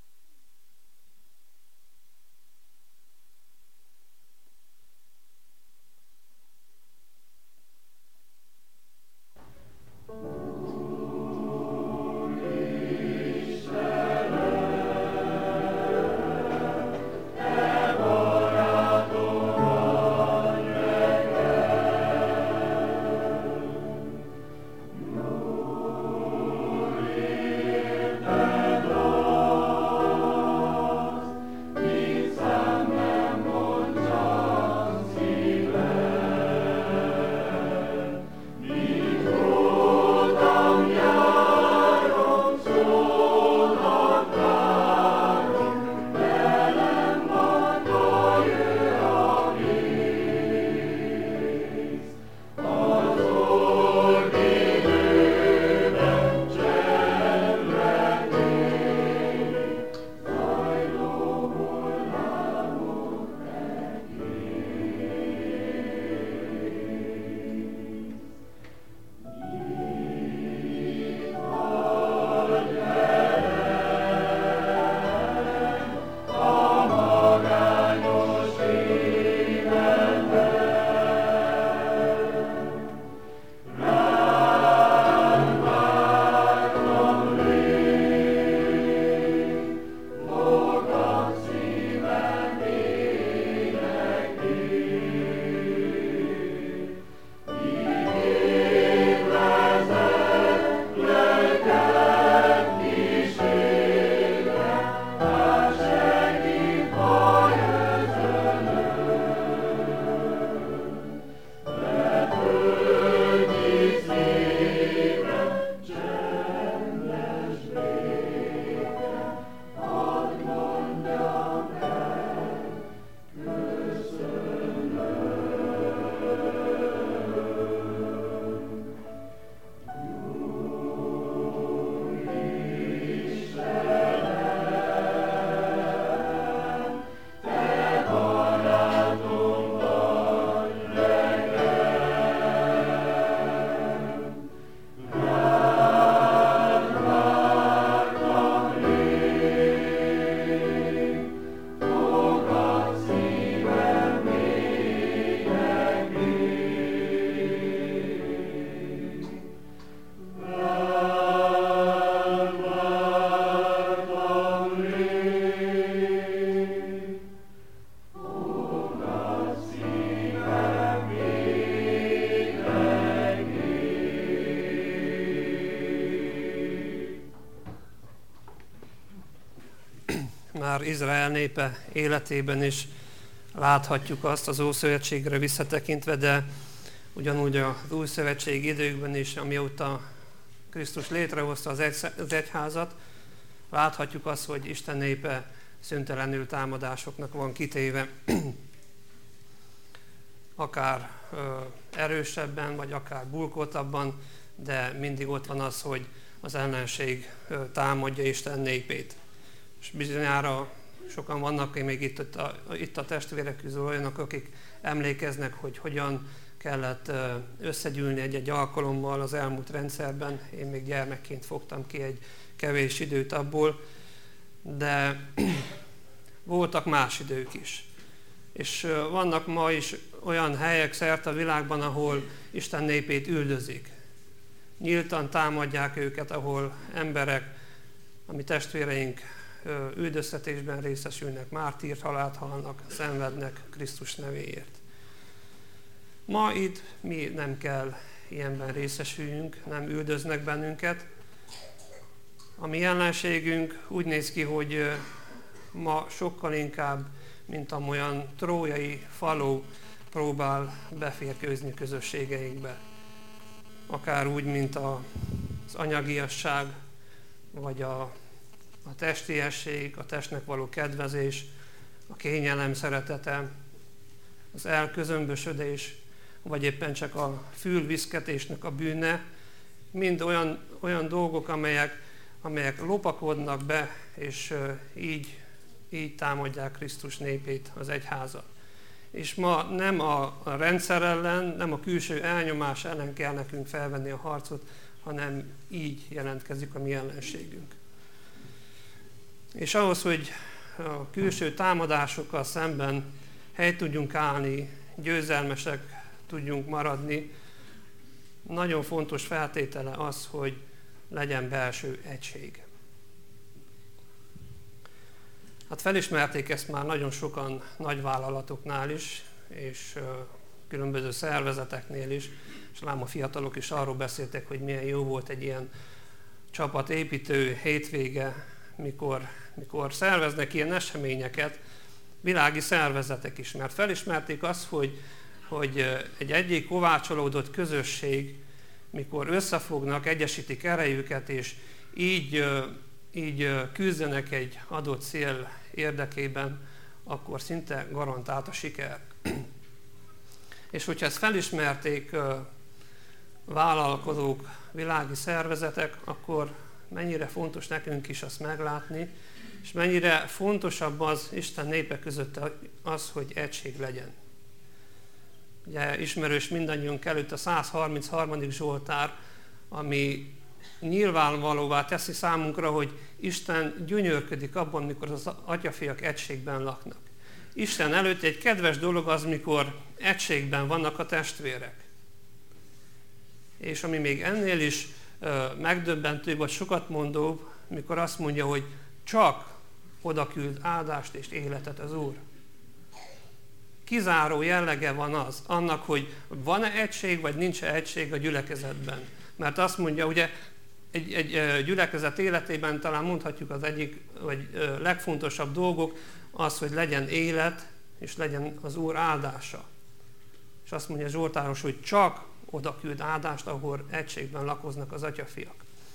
Már Izrael népe életében is láthatjuk azt az Ószövetségre visszatekintve, de ugyanúgy az Új Szövetség időkben is, amióta Krisztus létrehozta az egyházat, láthatjuk azt, hogy Isten népe szüntelenül támadásoknak van kitéve. Akár erősebben, vagy akár bulkoltabban, de mindig ott van az, hogy az ellenség támadja Isten népét. És bizonyára sokan vannak még itt a testvérek közül olyanok, akik emlékeznek, hogy hogyan kellett összegyűlni egy-egy alkalommal az elmúlt rendszerben. Én még gyermekként fogtam ki egy kevés időt abból, de voltak más idők is. És vannak ma is olyan helyek szerte a világban, ahol Isten népét üldözik. Nyíltan támadják őket, ahol emberek, a mi testvéreink üldöztetésben részesülnek, mártírhalált halnak, szenvednek Krisztus nevéért. Ma itt mi nem kell ilyenben részesüljünk, nem üldöznek bennünket. A mi ellenségünk úgy néz ki, hogy ma sokkal inkább, mint amolyan trójai faló próbál beférkőzni közösségeinkbe. Akár úgy, mint az anyagiasság, vagy a a testiesség, a testnek való kedvezés, a kényelem szeretete, az elközömbösödés, vagy éppen csak a fülviszketésnek a bűne, mind olyan dolgok, amelyek lopakodnak be, és így támadják Krisztus népét, az egyházat. És ma nem a rendszer ellen, nem a külső elnyomás ellen kell nekünk felvenni a harcot, hanem így jelentkezik a mi ellenségünk. És ahhoz, hogy a külső támadásokkal szemben helyt tudjunk állni, győzelmesek tudjunk maradni, nagyon fontos feltétele az, hogy legyen belső egység. Hát felismerték ezt már nagyon sokan nagyvállalatoknál is, és különböző szervezeteknél is, és lám a fiatalok is arról beszéltek, hogy milyen jó volt egy ilyen csapatépítő hétvége, mikor szerveznek ilyen eseményeket, világi szervezetek is, mert felismerték azt, hogy egy egyik kovácsolódott közösség, mikor összefognak, egyesítik erejüket, és így küzdenek egy adott cél érdekében, akkor szinte garantált a siker. És hogyha ezt felismerték vállalkozók, világi szervezetek, akkor mennyire fontos nekünk is azt meglátni, és mennyire fontosabb az Isten népe között az, hogy egység legyen. Ugye ismerős mindannyiunk előtt a 133. Zsoltár, ami nyilvánvalóvá teszi számunkra, hogy Isten gyönyörködik abban, mikor az atyafiak egységben laknak. Isten előtt egy kedves dolog az, mikor egységben vannak a testvérek. És ami még ennél is megdöbbentőbb, vagy sokat mondóbb, mikor azt mondja, hogy csak oda küld áldást és életet az Úr. Kizáró jellege van annak, hogy van-e egység, vagy nincs-e egység a gyülekezetben. Mert azt mondja, ugye egy gyülekezet életében talán mondhatjuk az egyik, vagy legfontosabb dolgok az, hogy legyen élet, és legyen az Úr áldása. És azt mondja Zsoltáros, hogy csak oda küld áldást, ahol egységben lakoznak az atyafiak.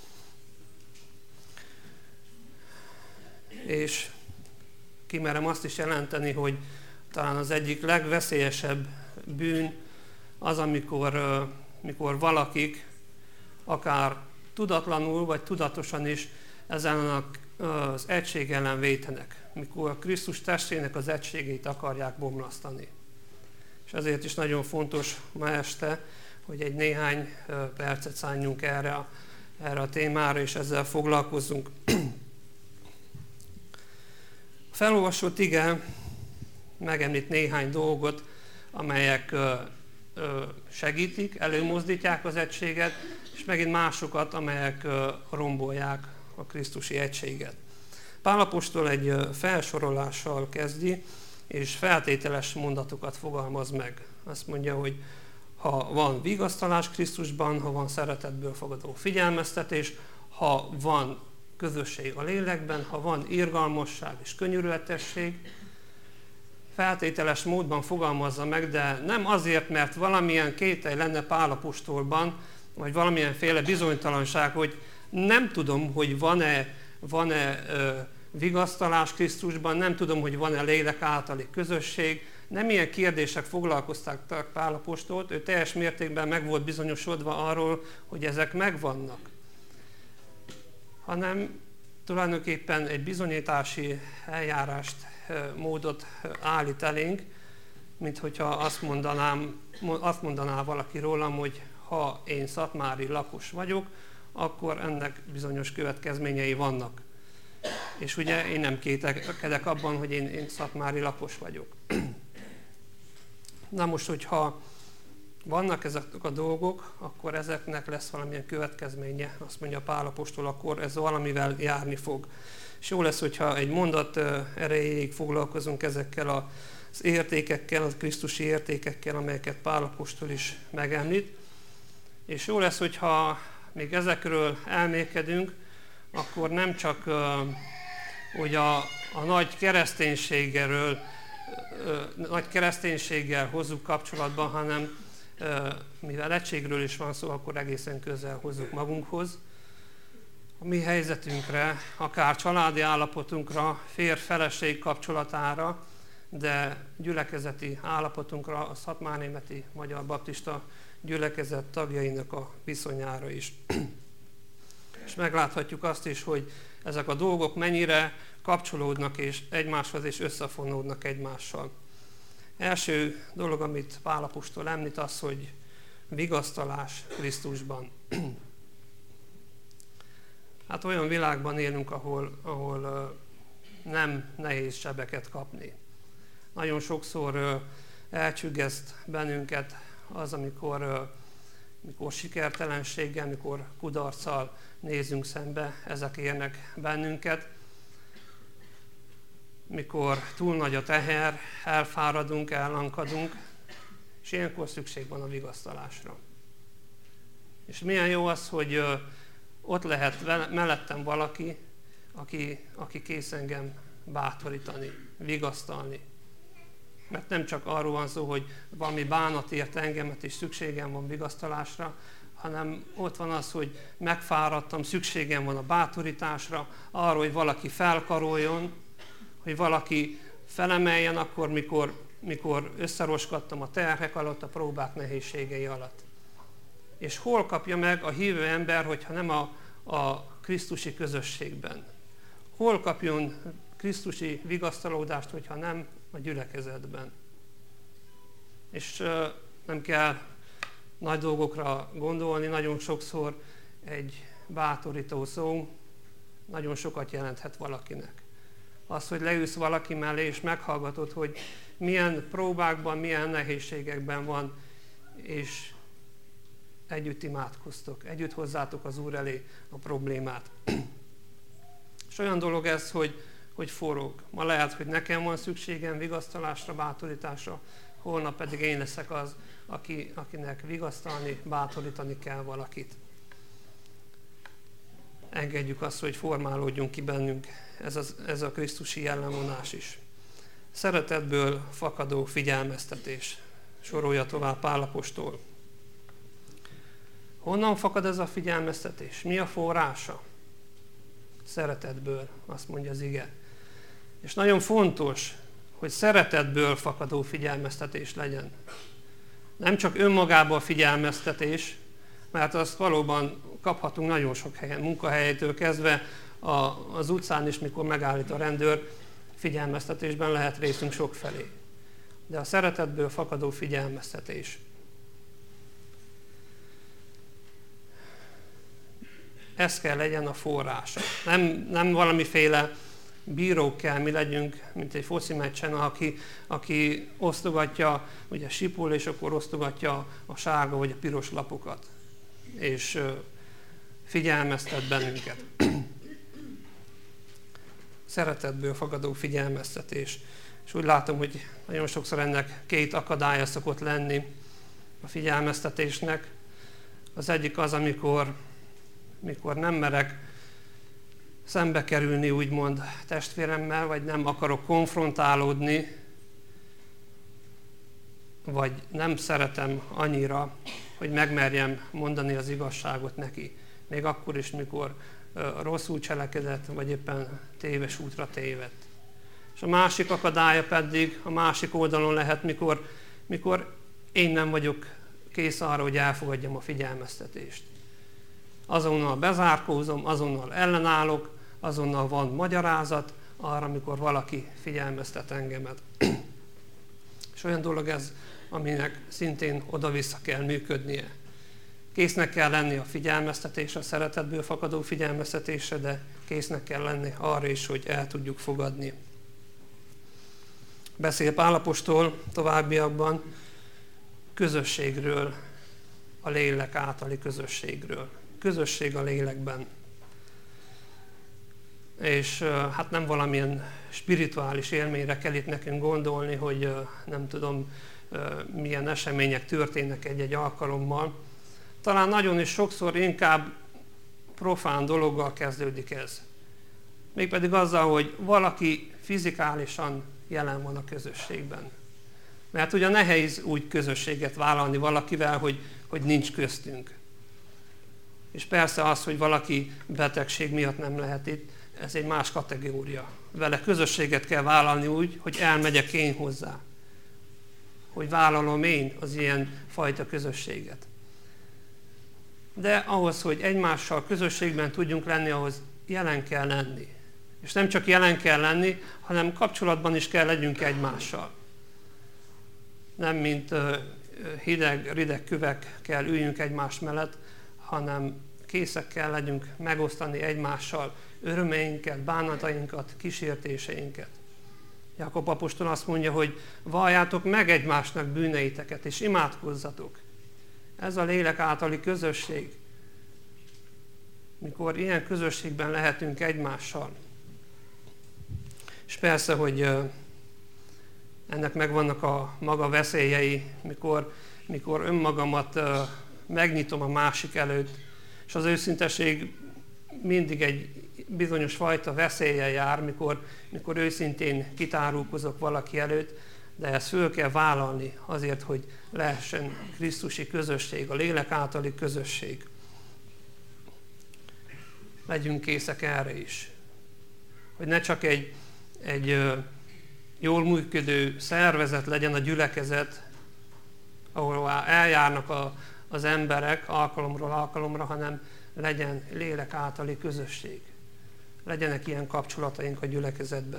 És kimerem azt is jelenteni, hogy talán az egyik legveszélyesebb bűn az, amikor valakik akár tudatlanul vagy tudatosan is ezen az egység ellen vétenek, mikor a Krisztus testének az egységét akarják bomlasztani. És ezért is nagyon fontos ma este, hogy egy néhány percet szálljunk erre a témára, és ezzel foglalkozzunk. A felolvasott ige megemlít néhány dolgot, amelyek segítik, előmozdítják az egységet, és megint másokat, amelyek rombolják a krisztusi egységet. Pál apostol egy felsorolással kezdi, és feltételes mondatokat fogalmaz meg. Azt mondja, hogy ha van vigasztalás Krisztusban, ha van szeretetből fogadó figyelmeztetés, ha van közösség a lélekben, ha van irgalmasság és könyörületesség, feltételes módban fogalmazza meg, de nem azért, mert valamilyen kételj lenne Pál apostolban, vagy valamilyenféle bizonytalanság, hogy nem tudom, hogy van-e vigasztalás Krisztusban, nem tudom, hogy van-e lélek általi közösség. Nem ilyen kérdések foglalkozták Pál apostolt, ő teljes mértékben meg volt bizonyosodva arról, hogy ezek megvannak. Hanem tulajdonképpen egy bizonyítási eljárást, módot állít elénk, mint hogyha azt mondaná valaki rólam, hogy ha én szatmári lakos vagyok, akkor ennek bizonyos következményei vannak. És ugye én nem kételkedek abban, hogy én szatmári lakos vagyok. Na most, hogyha vannak ezek a dolgok, akkor ezeknek lesz valamilyen következménye, azt mondja Pál apostol, akkor ez valamivel járni fog. És jó lesz, hogyha egy mondat erejéig foglalkozunk ezekkel az értékekkel, a krisztusi értékekkel, amelyeket Pál apostol is megemlít. És jó lesz, hogyha még ezekről elmélkedünk, akkor nem csak hogy a nagy kereszténységgel hozzuk kapcsolatban, hanem mivel egységről is van szó, akkor egészen közel hozzuk magunkhoz. a mi helyzetünkre, akár családi állapotunkra, férj-feleség kapcsolatára, de gyülekezeti állapotunkra, a Szatmárnémeti Magyar Baptista gyülekezet tagjainak a viszonyára is. És megláthatjuk azt is, hogy ezek a dolgok mennyire kapcsolódnak és egymáshoz és összefonódnak egymással. Első dolog, amit Pál apostol említ, az, hogy vigasztalás Krisztusban. Hát olyan világban élünk, ahol nem nehéz sebeket kapni. Nagyon sokszor elcsüggeszt bennünket az, amikor sikertelenséggel, amikor kudarccal nézünk szembe, ezek érnek bennünket. Mikor túl nagy a teher, elfáradunk, ellankadunk, és ilyenkor szükség van a vigasztalásra. És milyen jó az, hogy ott lehet mellettem valaki, aki kész engem bátorítani, vigasztalni. Mert nem csak arról van szó, hogy valami bánat ért engemet, és szükségem van vigasztalásra, hanem ott van az, hogy megfáradtam, szükségem van a bátorításra, arról, hogy valaki felkaroljon, hogy valaki felemeljen akkor, mikor összeroskadtam a terhek alatt, a próbák nehézségei alatt. És hol kapja meg a hívő ember, hogyha nem a krisztusi közösségben? Hol kapjon krisztusi vigasztalódást, hogyha nem a gyülekezetben? És nem kell nagy dolgokra gondolni, nagyon sokszor egy bátorító szó nagyon sokat jelenthet valakinek. Az, hogy leülsz valaki mellé, és meghallgatod, hogy milyen próbákban, milyen nehézségekben van, és együtt imádkoztok, együtt hozzátok az Úr elé a problémát. És olyan dolog ez, hogy forog. Ma lehet, hogy nekem van szükségem vigasztalásra, bátorításra, holnap pedig én leszek az, akinek vigasztalni, bátorítani kell valakit. Engedjük azt, hogy formálódjunk ki bennünk ez a krisztusi jellemvonás is. Szeretetből fakadó figyelmeztetés. Sorolja tovább Pál apostol. Honnan fakad ez a figyelmeztetés? Mi a forrása? Szeretetből, azt mondja az ige. És nagyon fontos, hogy szeretetből fakadó figyelmeztetés legyen. Nem csak önmagában a figyelmeztetés, mert azt valóban kaphatunk nagyon sok helyen, munkahelytől kezdve az utcán is, mikor megállít a rendőr, figyelmeztetésben lehet részünk sokfelé. De a szeretetből fakadó figyelmeztetés. Ez kell legyen a forrása. Nem valamiféle bírók kell mi legyünk, mint egy foci meccsen, aki osztogatja, ugye sipul, és akkor osztogatja a sárga vagy a piros lapokat. És figyelmeztet bennünket. Szeretetből fakadó figyelmeztetés. És úgy látom, hogy nagyon sokszor ennek két akadálya szokott lenni a figyelmeztetésnek. Az egyik az, amikor nem merek szembe kerülni, úgymond testvéremmel, vagy nem akarok konfrontálódni, vagy nem szeretem annyira, hogy megmerjem mondani az igazságot neki. Még akkor is, mikor rosszul cselekedett, vagy éppen téves útra tévedt. És a másik akadálya pedig a másik oldalon lehet, mikor én nem vagyok kész arra, hogy elfogadjam a figyelmeztetést. Azonnal bezárkózom, azonnal ellenállok, azonnal van magyarázat arra, amikor valaki figyelmeztet engemet. És olyan dolog ez, aminek szintén oda-vissza kell működnie. Késznek kell lenni a figyelmeztetésre, a szeretetből fakadó figyelmeztetésre, de késznek kell lenni arra is, hogy el tudjuk fogadni. Beszél Pál apostol továbbiakban közösségről, a lélek általi közösségről. Közösség a lélekben. És hát nem valamilyen spirituális élményre kell itt nekünk gondolni, hogy nem tudom, milyen események történnek egy-egy alkalommal. Talán nagyon is sokszor inkább profán dologgal kezdődik ez. Mégpedig azzal, hogy valaki fizikálisan jelen van a közösségben. Mert ugye nehéz úgy közösséget vállalni valakivel, hogy nincs köztünk. És persze az, hogy valaki betegség miatt nem lehet itt, ez egy más kategória. Vele közösséget kell vállalni úgy, hogy elmegyek én hozzá. Hogy vállalom én az ilyen fajta közösséget. De ahhoz, hogy egymással közösségben tudjunk lenni, ahhoz jelen kell lenni. És nem csak jelen kell lenni, hanem kapcsolatban is kell legyünk egymással. Nem mint hideg kövekkel üljünk egymás mellett, hanem készek kell legyünk megosztani egymással örömeinket, bánatainkat, kísértéseinket. Jákob apostol azt mondja, hogy valljátok meg egymásnak bűneiteket, és imádkozzatok. Ez a lélek általi közösség. Mikor ilyen közösségben lehetünk egymással. És persze, hogy ennek megvannak a maga veszélyei, mikor önmagamat megnyitom a másik előtt, és az őszinteség mindig egy bizonyos fajta veszéllyel jár, mikor őszintén kitárulkozok valaki előtt, de ezt föl kell vállalni azért, hogy lehessen krisztusi közösség, a lélek általi közösség. Legyünk készek erre is. Hogy ne csak egy jól működő szervezet legyen a gyülekezet, ahol eljárnak az emberek alkalomról alkalomra, hanem legyen lélek általi közösség. Legyenek ilyen kapcsolataink a gyülekezetben.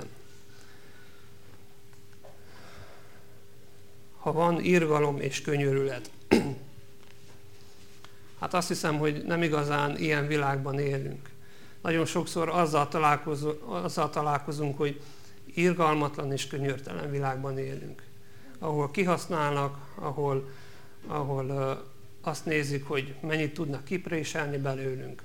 Ha van irgalom és könyörület. Hát azt hiszem, hogy nem igazán ilyen világban élünk. Nagyon sokszor azzal találkozunk, hogy irgalmatlan és könyörtelen világban élünk. Ahol kihasználnak, ahol azt nézik, hogy mennyit tudnak kipréselni belőlünk.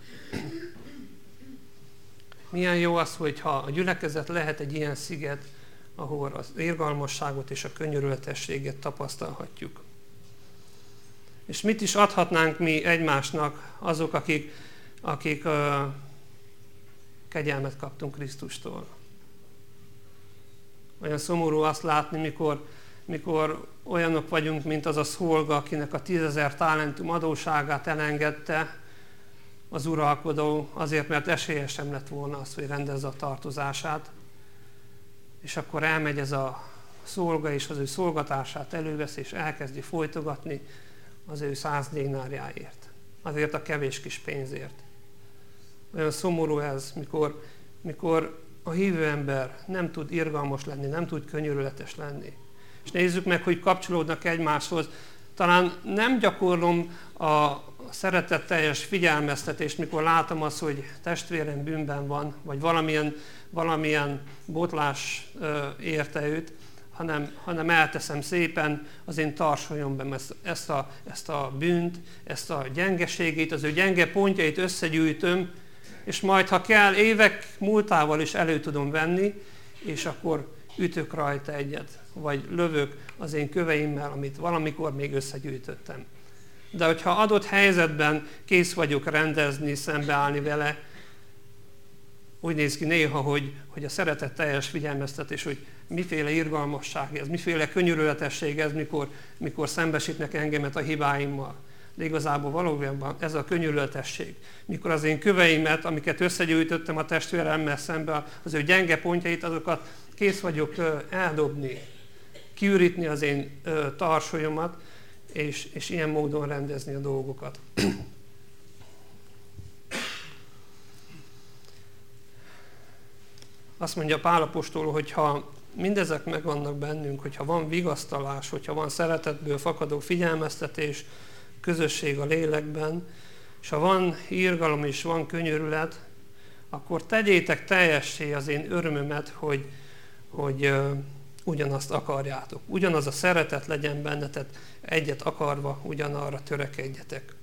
Milyen jó az, hogyha a gyülekezet lehet egy ilyen sziget, ahol az irgalmasságot és a könyörületességet tapasztalhatjuk. És mit is adhatnánk mi egymásnak azok, akik kegyelmet kaptunk Krisztustól. Olyan szomorú azt látni, mikor olyanok vagyunk, mint az a szolga, akinek a 10 000 talentum adósságát elengedte az uralkodó, azért, mert esélye sem lett volna az, hogy rendezze a tartozását. És akkor elmegy ez a szolga, és az ő szolgatását elővesz, és elkezdi folytogatni az ő 100 dénárjáért. Azért a kevés kis pénzért. Olyan szomorú ez, mikor a hívő ember nem tud irgalmas lenni, nem tud könyörületes lenni. És nézzük meg, hogy kapcsolódnak egymáshoz. Talán nem gyakorlom a szeretetteljes figyelmeztetést, mikor látom azt, hogy testvérem bűnben van, vagy valamilyen botlás érte őt, hanem elteszem szépen az én tarsolyomban ezt a bűnt, ezt a gyengeségét, az ő gyenge pontjait összegyűjtöm, és majd, ha kell, évek múltával is elő tudom venni, és akkor ütök rajta egyet, vagy lövök az én köveimmel, amit valamikor még összegyűjtöttem. De hogyha adott helyzetben kész vagyok rendezni, szembeállni vele, úgy néz ki néha, hogy a szeretetteljes figyelmeztetés, hogy miféle irgalmasság ez, miféle könyörületesség ez, mikor szembesítnek engemet a hibáimmal. De igazából valójában ez a könyörületesség. Mikor az én köveimet, amiket összegyűjtöttem a testvéremmel szemben, az ő gyenge pontjait, azokat kész vagyok eldobni, kiürítni az én tarsolyomat, és ilyen módon rendezni a dolgokat. Azt mondja Pál apostol, hogy ha mindezek megvannak bennünk, hogyha van vigasztalás, hogyha van szeretetből fakadó figyelmeztetés, közösség a lélekben, és ha van irgalom és van könyörület, akkor tegyétek teljessé az én örömömet, hogy ugyanazt akarjátok. Ugyanaz a szeretet legyen bennetek, egyet akarva, ugyanarra törekedjetek.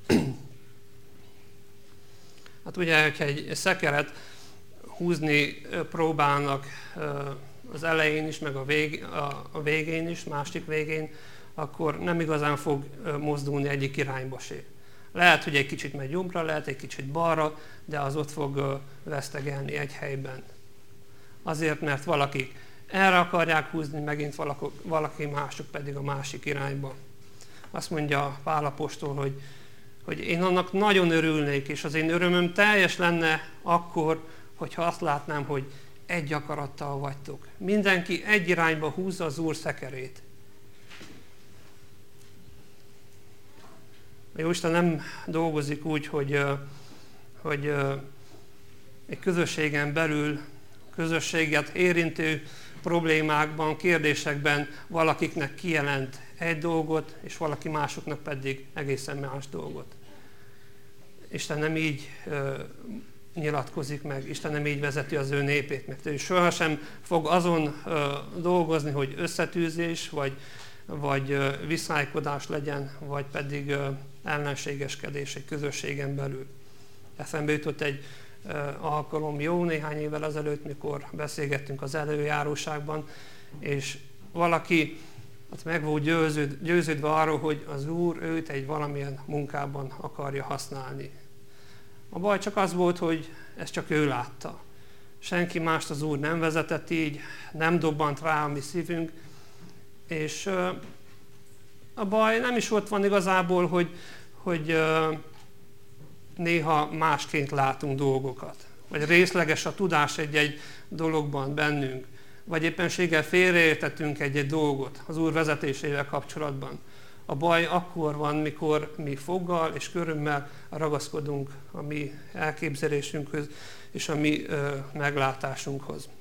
Hát ugye, hogyha egy szekeret húzni próbálnak az elején is, meg a végén is, másik végén, akkor nem igazán fog mozdulni egyik irányba se. Lehet, hogy egy kicsit megy jobbra, lehet egy kicsit balra, de az ott fog vesztegelni egy helyben. Azért, mert valakik erre akarják húzni, megint valaki mások pedig a másik irányba. Azt mondja Pál apostol, hogy hogy én annak nagyon örülnék, és az én örömöm teljes lenne akkor, hogyha azt látnám, hogy egy akarattal vagytok. Mindenki egy irányba húzza az Úr szekerét. A Jóisten nem dolgozik úgy, hogy egy közösségen belül, közösséget érintő problémákban, kérdésekben valakiknek kijelent egy dolgot, és valaki másoknak pedig egészen más dolgot. Isten nem így nyilatkozik meg, Isten nem így vezeti az ő népét meg. Ő sohasem fog azon dolgozni, hogy összetűzés, vagy viszálykodás legyen, vagy pedig ellenségeskedés egy közösségen belül. Eszembe jutott egy alkalom jó néhány évvel ezelőtt, mikor beszélgettünk az előjáróságban, és valaki meg volt győződve arról, hogy az Úr őt egy valamilyen munkában akarja használni. A baj csak az volt, hogy ezt csak ő látta. Senki mást az Úr nem vezetett így, nem dobbant rá a mi szívünk, és a baj nem is ott van igazából, hogy néha másként látunk dolgokat, vagy részleges a tudás egy-egy dologban bennünk, vagy éppenséggel félreértettünk egy-egy dolgot az Úr vezetésével kapcsolatban. A baj akkor van, mikor mi foggal és körömmel ragaszkodunk a mi elképzelésünkhöz és a mi meglátásunkhoz.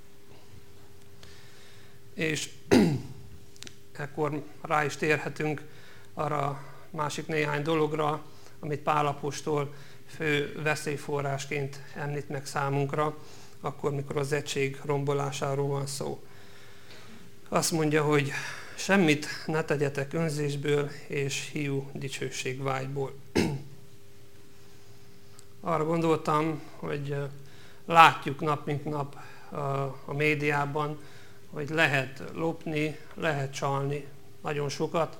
És ekkor rá is térhetünk arra másik néhány dologra, amit Pál apostol fő veszélyforrásként említ meg számunkra, akkor, mikor az egység rombolásáról van szó. Azt mondja, hogy semmit ne tegyetek önzésből és hiú dicsőségvágyból. Arra gondoltam, hogy látjuk nap mint nap a médiában, hogy lehet lopni, lehet csalni nagyon sokat,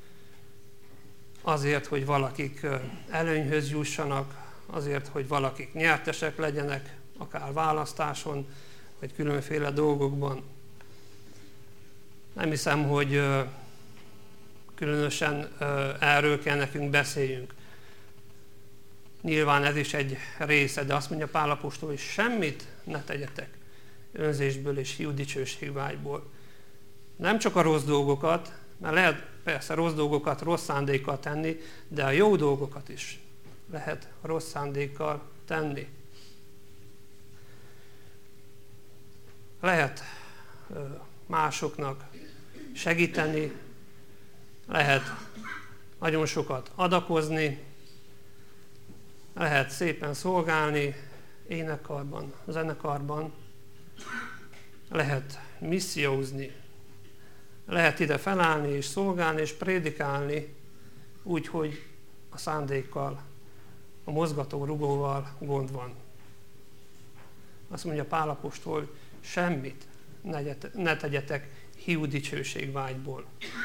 azért, hogy valakik előnyhöz jussanak, azért, hogy valakik nyertesek legyenek, akár választáson, vagy különféle dolgokban. Nem hiszem, hogy különösen erről kell nekünk beszéljünk. Nyilván ez is egy része, de azt mondja Pál apostol, hogy semmit ne tegyetek önzésből és hiú dicsőségvágyból. Nem csak a rossz dolgokat, mert lehet persze rossz dolgokat rossz szándékkal tenni, de a jó dolgokat is lehet rossz szándékkal tenni. Lehet másoknak segíteni, lehet nagyon sokat adakozni, lehet szépen szolgálni énekkarban, zenekarban, lehet missziózni, lehet ide felállni és szolgálni és prédikálni úgy, hogy a szándékkal, a mozgató rugóval gond van. Azt mondja Pál apostol, semmit ne tegyetek hiú dicsőségvágyból.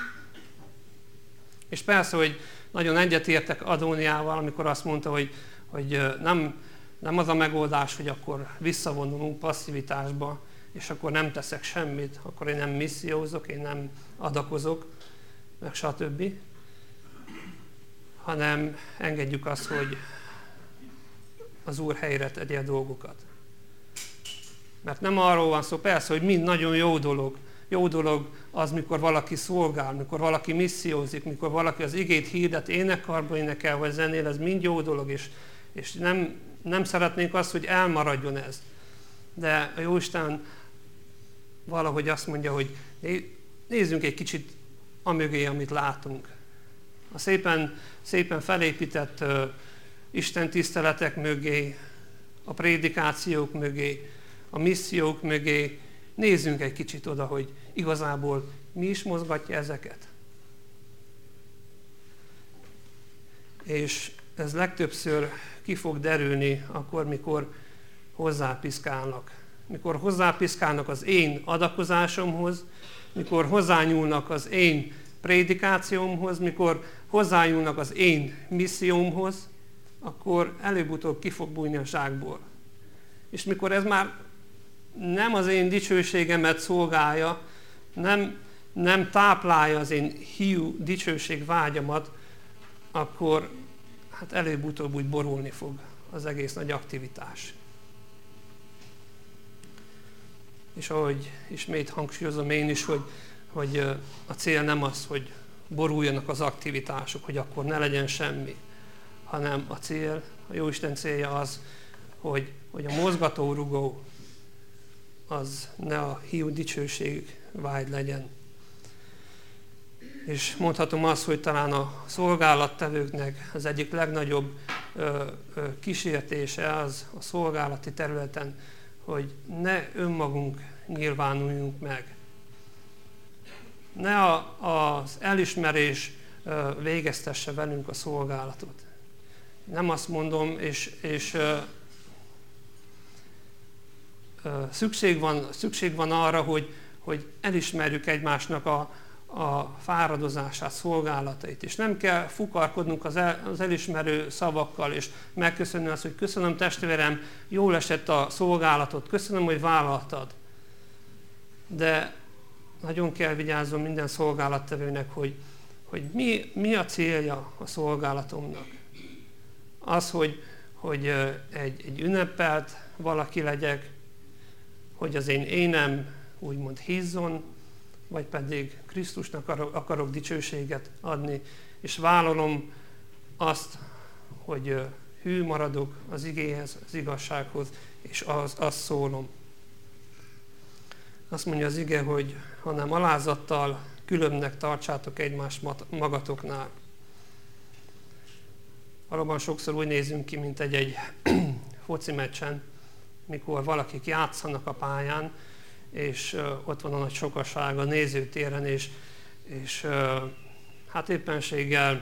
És persze, hogy nagyon egyetértek Adóniával, amikor azt mondta, hogy nem az a megoldás, hogy akkor visszavonulunk passzivitásba, és akkor nem teszek semmit, akkor én nem missziózok, én nem adakozok, meg stb. Hanem engedjük azt, hogy az Úr helyre tegye a dolgokat. Mert nem arról van szó, persze, hogy mind nagyon jó dolog. Jó dolog az, mikor valaki szolgál, mikor valaki missziózik, mikor valaki az igét hirdet, énekkarba énekel, vagy zenél, ez mind jó dolog, és nem szeretnénk azt, hogy elmaradjon ez. De a Jóisten valahogy azt mondja, hogy nézzünk egy kicsit amögé, amit látunk. A szépen felépített Isten tiszteletek mögé, a prédikációk mögé, a missziók mögé, nézzünk egy kicsit oda, hogy igazából mi is mozgatja ezeket. És ez legtöbbször ki fog derülni akkor, mikor hozzápiszkálnak. Mikor hozzápiszkálnak az én adakozásomhoz, mikor hozzányúlnak az én prédikációmhoz, mikor hozzányúlnak az én missziómhoz, akkor előbb-utóbb ki fog bújni a zsákból. És mikor ez már nem az én dicsőségemet szolgálja, nem táplálja az én hiú dicsőség vágyamat, akkor hát előbb-utóbb úgy borulni fog az egész nagy aktivitás. És ahogy ismét hangsúlyozom én is, hogy a cél nem az, hogy boruljanak az aktivitások, hogy akkor ne legyen semmi, hanem a cél, a Jóisten célja az, hogy a mozgatórugó az ne a hiú dicsőség vágy legyen. És mondhatom azt, hogy talán a szolgálattevőknek az egyik legnagyobb kísértése az a szolgálati területen, hogy ne önmagunk nyilvánuljunk meg. Ne az elismerés végeztesse velünk a szolgálatot. Nem azt mondom, és szükség van arra, hogy elismerjük egymásnak a fáradozását, szolgálatait. És nem kell fukarkodnunk az elismerő szavakkal, és megköszönni azt, hogy köszönöm testvérem, jól esett a szolgálatot, köszönöm, hogy vállaltad. De nagyon kell vigyázzon minden szolgálattevőnek, hogy mi a célja a szolgálatomnak. Az, hogy egy ünnepelt valaki legyek, hogy az én énem úgymond hízzon, vagy pedig Krisztusnak akarok dicsőséget adni, és vállalom azt, hogy hű maradok az igéhez, az igazsághoz, és azt szólom. Azt mondja az ige, hogy hanem alázattal különbnek tartsátok egymást magatoknál. Valóban sokszor úgy nézünk ki, mint egy foci meccsen, mikor valakik játszanak a pályán, és ott van a nagy sokaság a nézőtéren, és hát éppenséggel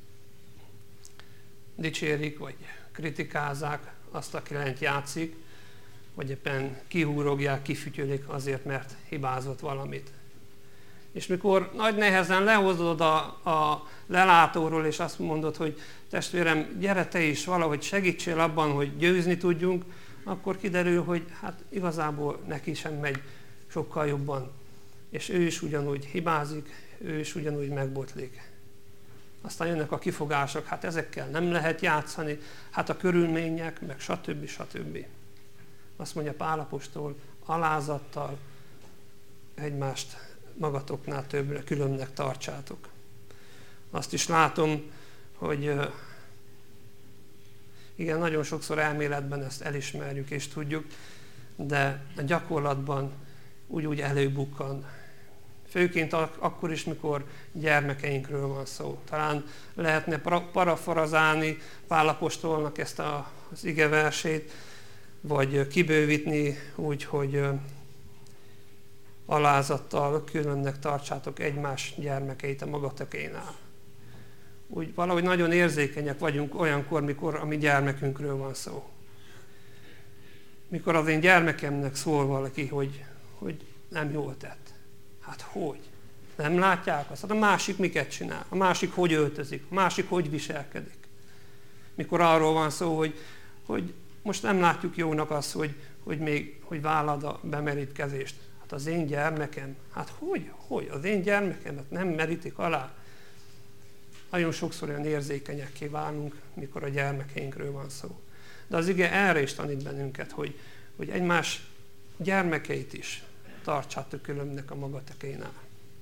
dicsérik, vagy kritikázzák azt, aki lent játszik, vagy éppen kihúrogják, kifütyölik azért, mert hibázott valamit. És mikor nagy nehezen lehozod a lelátóról, és azt mondod, hogy testvérem, gyere te is valahogy segítsél abban, hogy győzni tudjunk, akkor kiderül, hogy hát igazából neki sem megy sokkal jobban. És ő is ugyanúgy hibázik, ő is ugyanúgy megbotlik. Aztán jönnek a kifogások, hát ezekkel nem lehet játszani, hát a körülmények, meg stb. Azt mondja Pál apostol, alázattal egymást magatoknál többre különbnek tartsátok. Azt is látom, hogy igen, nagyon sokszor elméletben ezt elismerjük és tudjuk, de a gyakorlatban úgy előbukkan. Főként akkor is, mikor gyermekeinkről van szó. Talán lehetne parafrazálni Pál apostolnak ezt az igeversét, vagy kibővítni úgy, hogy alázattal különbnek tartsátok egymás gyermekeit a magatokénál. Úgy valahogy nagyon érzékenyek vagyunk olyankor, mikor a mi gyermekünkről van szó. Mikor az én gyermekemnek szól valaki, hogy nem jól tett. Hát hogy? Nem látják azt? Hát a másik miket csinál? A másik hogy öltözik? A másik hogy viselkedik? Mikor arról van szó, hogy most nem látjuk jónak azt, hogy vállad a bemerítkezést. Hát az én gyermekem, hát hogy? Az én gyermekemet nem merítik alá? Nagyon sokszor olyan érzékenyekké válunk, mikor a gyermekeinkről van szó. De az ige erre is tanít bennünket, hogy egymás gyermekeit is tartsátok különbnek a magatokénál.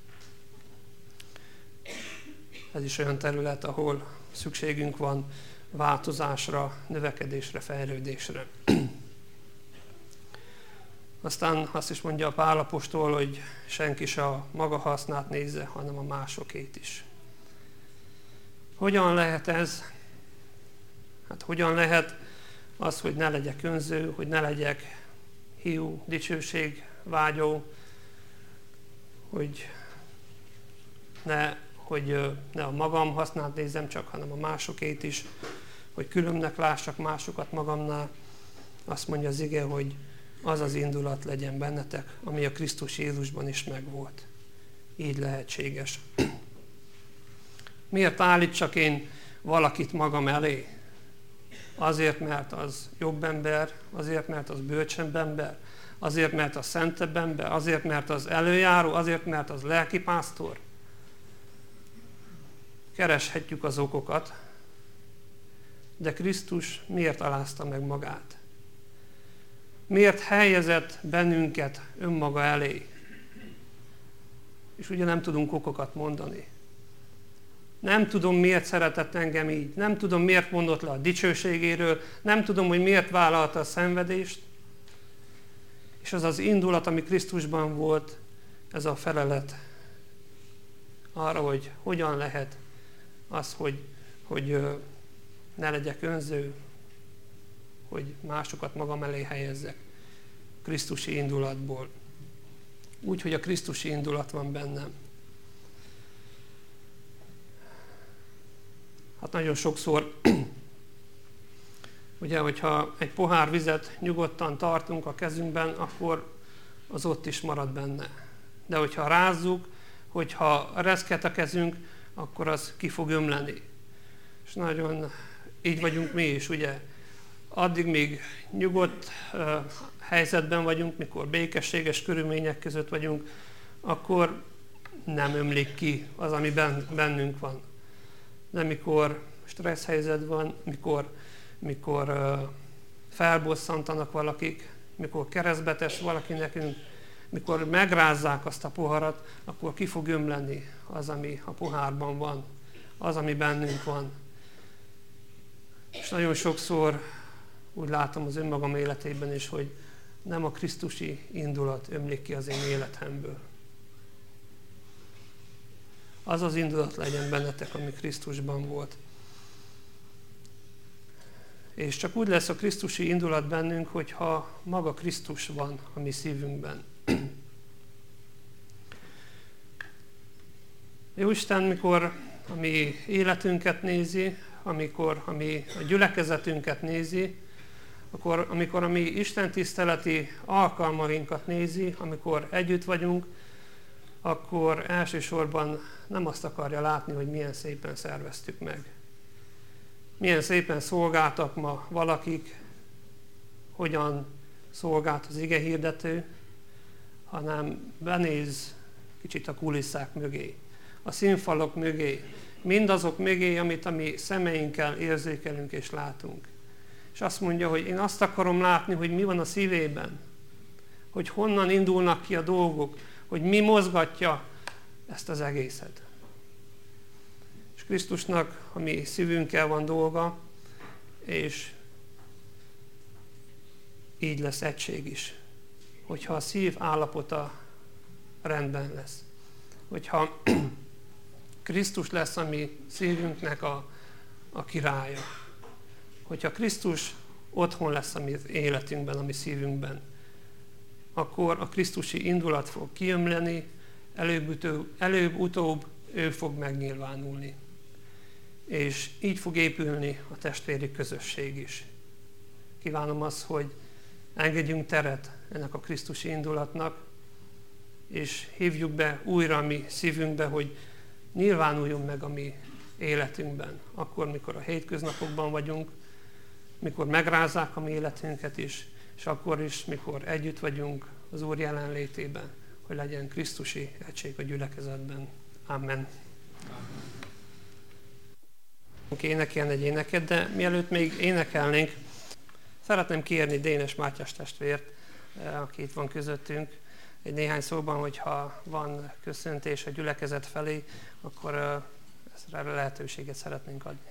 Ez is olyan terület, ahol szükségünk van változásra, növekedésre, fejlődésre. Aztán azt is mondja a Pál apostol, hogy senki se a maga hasznát nézze, hanem a másokét is. Hogyan lehet ez? Hát hogyan lehet az, hogy ne legyek önző, hogy ne legyek hiú, dicsőség vágyó, hogy ne a magam hasznát nézzem csak, hanem a másokét is, hogy különbnek lássak másokat magamnál. Azt mondja az ige, hogy az az indulat legyen bennetek, ami a Krisztus Jézusban is megvolt. Így lehetséges. Miért állítsak én valakit magam elé? Azért, mert az jobb ember, azért, mert az bölcsebb ember, azért, mert az szentebb ember, azért, mert az előjáró, azért, mert az lelkipásztor. Kereshetjük az okokat, De Krisztus miért alázta meg magát? Miért helyezett bennünket önmaga elé? És ugye nem tudunk okokat mondani. Nem tudom, miért szeretett engem így. Nem tudom, miért mondott le a dicsőségéről. Nem tudom, hogy miért vállalta a szenvedést. És az az indulat, ami Krisztusban volt, ez a felelet arra, hogy hogyan lehet az, hogy ne legyek önző, hogy másokat magam elé helyezzek Krisztusi indulatból. Úgy, hogy a Krisztusi indulat van bennem. Hát nagyon sokszor, ugye, hogyha egy pohár vizet nyugodtan tartunk a kezünkben, akkor az ott is marad benne. De hogyha rázzuk, hogyha reszket a kezünk, akkor az ki fog ömleni. És nagyon így vagyunk mi is, ugye. Addig még nyugodt helyzetben vagyunk, mikor békességes körülmények között vagyunk, akkor nem ömlik ki az, ami bennünk van. De mikor stressz helyzet van, mikor felbosszantanak valakik, mikor keresztbetes valaki nekünk, mikor megrázzák azt a poharat, akkor ki fog ömleni az, ami a pohárban van, az, ami bennünk van. És nagyon sokszor úgy látom az önmagam életében is, hogy nem a krisztusi indulat ömlik ki az én életemből. Az az indulat legyen bennetek, ami Krisztusban volt. És csak úgy lesz a krisztusi indulat bennünk, hogyha maga Krisztus van a mi szívünkben. Jóisten, mikor a mi életünket nézi, amikor a mi gyülekezetünket nézi, akkor, amikor a mi istentiszteleti alkalmainkat nézi, amikor együtt vagyunk, akkor elsősorban nem azt akarja látni, hogy milyen szépen szerveztük meg. Milyen szépen szolgáltak ma valakik, hogyan szolgált az igehirdető, hanem benéz kicsit a kulisszák mögé, a színfalak mögé, mindazok mögé, amit a mi szemeinkkel érzékelünk és látunk. És azt mondja, hogy én azt akarom látni, hogy mi van a szívében, hogy honnan indulnak ki a dolgok, hogy mi mozgatja ezt az egészet. És Krisztusnak a mi szívünkkel van dolga, és így lesz egység is. Hogyha a szív állapota rendben lesz. Hogyha Krisztus lesz a mi szívünknek a királya. Hogyha Krisztus otthon lesz a mi életünkben, a mi szívünkben, akkor a krisztusi indulat fog kiömleni, előbb-utóbb ő fog megnyilvánulni. És így fog épülni a testvéri közösség is. Kívánom azt, hogy engedjünk teret ennek a krisztusi indulatnak, és hívjuk be újra a mi szívünkbe, hogy nyilvánuljon meg a mi életünkben. Akkor, mikor a hétköznapokban vagyunk, mikor megrázzák a mi életünket is, és akkor is, mikor együtt vagyunk az Úr jelenlétében, hogy legyen krisztusi egység a gyülekezetben. Amen. Énekelni egy éneket, de mielőtt még énekelnénk, szeretném kérni Dénes Mátyás testvért, aki itt van közöttünk, egy néhány szóban, hogyha van köszöntés a gyülekezet felé, akkor erre lehetőséget szeretnénk adni.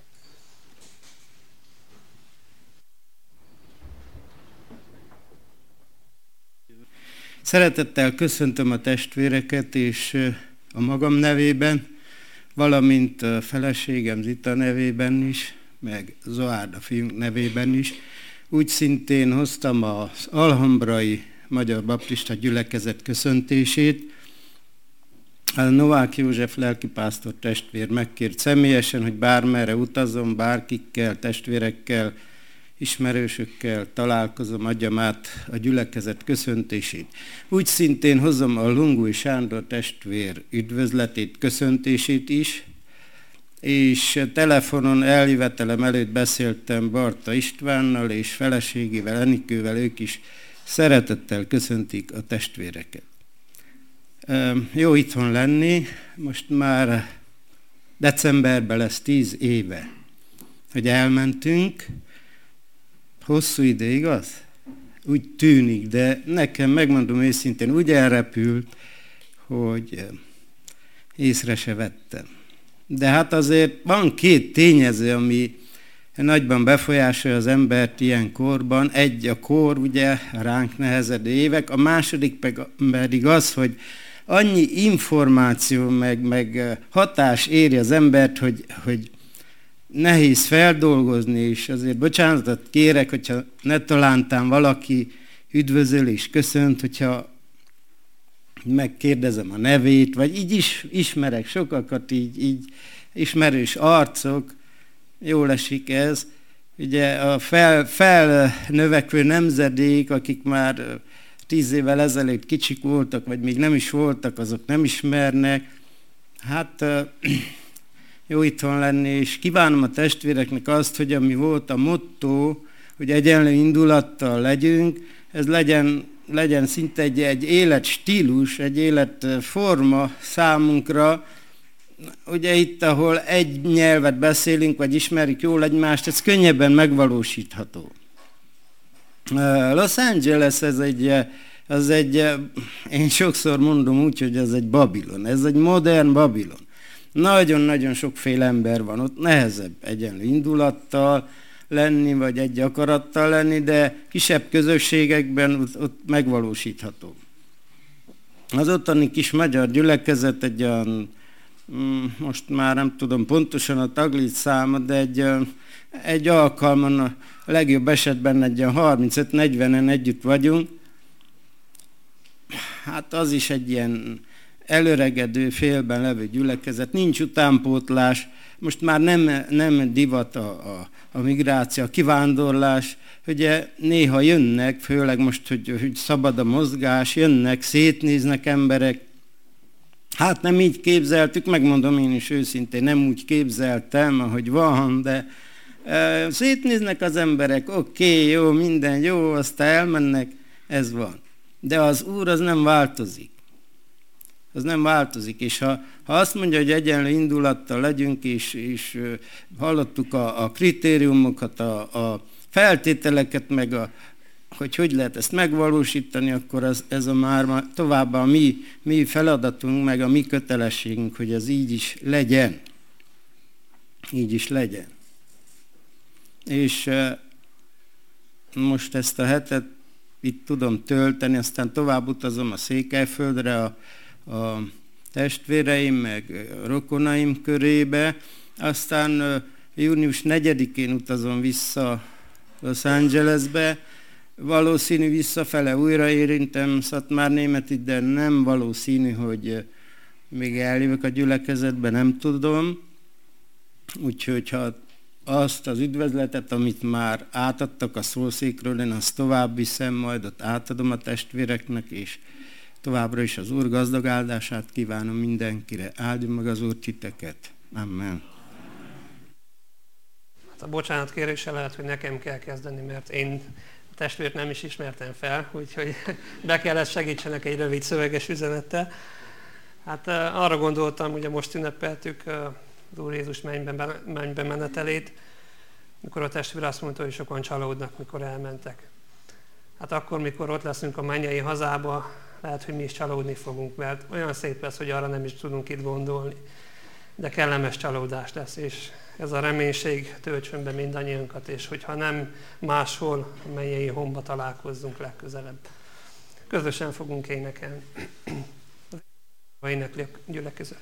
Szeretettel köszöntöm a testvéreket, és a magam nevében, valamint a feleségem Zita nevében is, meg Zoárda fiunk nevében is. Úgy szintén hoztam az alhambrai Magyar Baptista Gyülekezet köszöntését. A Novák József lelkipásztor testvér megkért személyesen, hogy bármerre utazom, bárkikkel, testvérekkel, ismerősökkel találkozom, adjam át a gyülekezet köszöntését. Úgy szintén hozom a Lungui Sándor testvér üdvözletét, köszöntését is, és telefonon eljövetelem előtt beszéltem Barta Istvánnal és feleségével, Enikővel, ők is szeretettel köszöntik a testvéreket. Jó itthon lenni, most már decemberben lesz 10 éve, hogy elmentünk. Hosszú idő, igaz? Úgy tűnik, de nekem, megmondom őszintén, úgy elrepült, hogy észre se vettem. De hát azért van két tényező, ami nagyban befolyásolja az embert ilyen korban. Egy a kor, ugye, ránk nehezedő évek, a második pedig az, hogy annyi információ meg hatás éri az embert, hogy nehéz feldolgozni, és azért bocsánatot kérek, hogyha ne talántán valaki üdvözöl és köszönt, hogyha megkérdezem a nevét, vagy így is ismerek sokakat, így ismerős arcok, jól esik ez. Ugye a felnövekvő nemzedék, akik már 10 évvel ezelőtt kicsik voltak, vagy még nem is voltak, azok nem ismernek. Hát jó itthon lenni, és kívánom a testvéreknek azt, hogy ami volt a motto, hogy egyenlő indulattal legyünk, ez legyen szinte egy életstílus, egy életforma számunkra. Ugye itt, ahol egy nyelvet beszélünk, vagy ismerjük jól egymást, ez könnyebben megvalósítható. Los Angeles, az egy, én sokszor mondom úgy, hogy ez egy Babilon, ez egy modern Babilon. Nagyon-nagyon sokféle ember van ott, nehezebb egyenlő indulattal lenni, vagy egy akarattal lenni, de kisebb közösségekben ott megvalósítható. Az ottani kis magyar gyülekezet egy olyan, most már nem tudom pontosan a taglétszámot, de egy alkalman a legjobb esetben egy 35-40-en együtt vagyunk. Hát az is egy ilyen előregedő, félben levő gyülekezet, nincs utánpótlás, most már nem divat a migráció, a kivándorlás, ugye néha jönnek, főleg most, hogy szabad a mozgás, jönnek, szétnéznek emberek. Hát nem így képzeltük, megmondom én is őszintén, nem úgy képzeltem, ahogy van, de szétnéznek az emberek, oké, jó, minden jó, aztán elmennek, ez van. De az Úr az nem változik. Az nem változik, és ha azt mondja, hogy egyenlő indulattal legyünk, és hallottuk a kritériumokat, a feltételeket, meg hogy lehet ezt megvalósítani, akkor ez már továbbá a mi feladatunk, meg a mi kötelességünk, hogy ez így is legyen. Így is legyen. És most ezt a hetet itt tudom tölteni, aztán tovább utazom a Székelyföldre, a testvéreim, meg rokonaim körébe, aztán június 4-én utazom vissza Los Angelesbe, valószínű visszafele újra érintem Szatmárnémetit, de nem valószínű, hogy még eljövök a gyülekezetbe, nem tudom. Úgyhogy ha azt az üdvözletet, amit már átadtak a szószékről, én azt tovább viszem, majd ott átadom a testvéreknek, és továbbra is az Úr gazdag áldását kívánom mindenkire. Áldja meg az Úr titeket. Amen. Hát a bocsánatkéréssel lehet, hogy nekem kell kezdeni, mert én a testvért nem is ismertem fel, úgyhogy be kellett segítsenek egy rövid szöveges üzenettel. Hát arra gondoltam, ugye most ünnepeltük az Úr Jézus mennybe menetelét, mikor a testvér azt mondta, hogy sokan csalódnak, mikor elmentek. Hát akkor, mikor ott leszünk a mennyei hazába, lehet, hogy mi is csalódni fogunk, mert olyan szép lesz, hogy arra nem is tudunk itt gondolni. De kellemes csalódás lesz, és ez a reménység töltsön be mindannyiunkat, és hogyha nem máshol, a mennyei homba találkozzunk legközelebb. Közösen fogunk énekelni. A éneklő gyülekezet.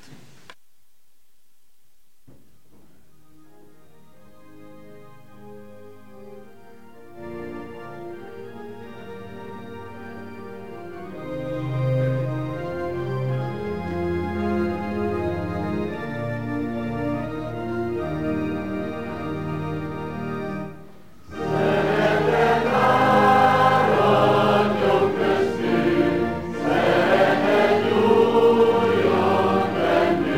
Amen.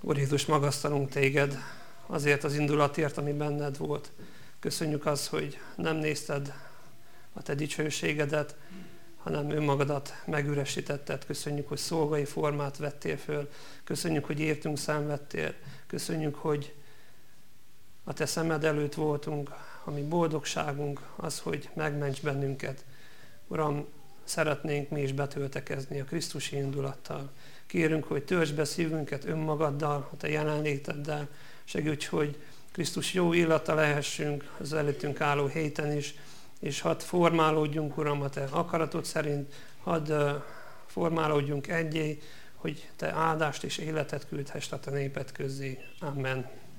Úr Jézus, magasztalunk téged azért az indulatért, ami benned volt. Köszönjük azt, hogy nem nézted a te dicsőségedet, hanem önmagadat megüresítetted. Köszönjük, hogy szolgai formát vettél föl. Köszönjük, hogy értünk szenvedtél. Köszönjük, hogy a te szemed előtt voltunk, ami boldogságunk az, hogy megments bennünket. Uram, szeretnénk mi is betöltekezni a Krisztusi indulattal. Kérünk, hogy töltsd be szívünket önmagaddal, a te jelenléteddel. Segíts, hogy Krisztus jó illata lehessünk az előttünk álló héten is, és hadd formálódjunk, Uram, a te akaratod szerint, hadd formálódjunk egyé, hogy te áldást és életet küldhess a te néped közzé. Amen.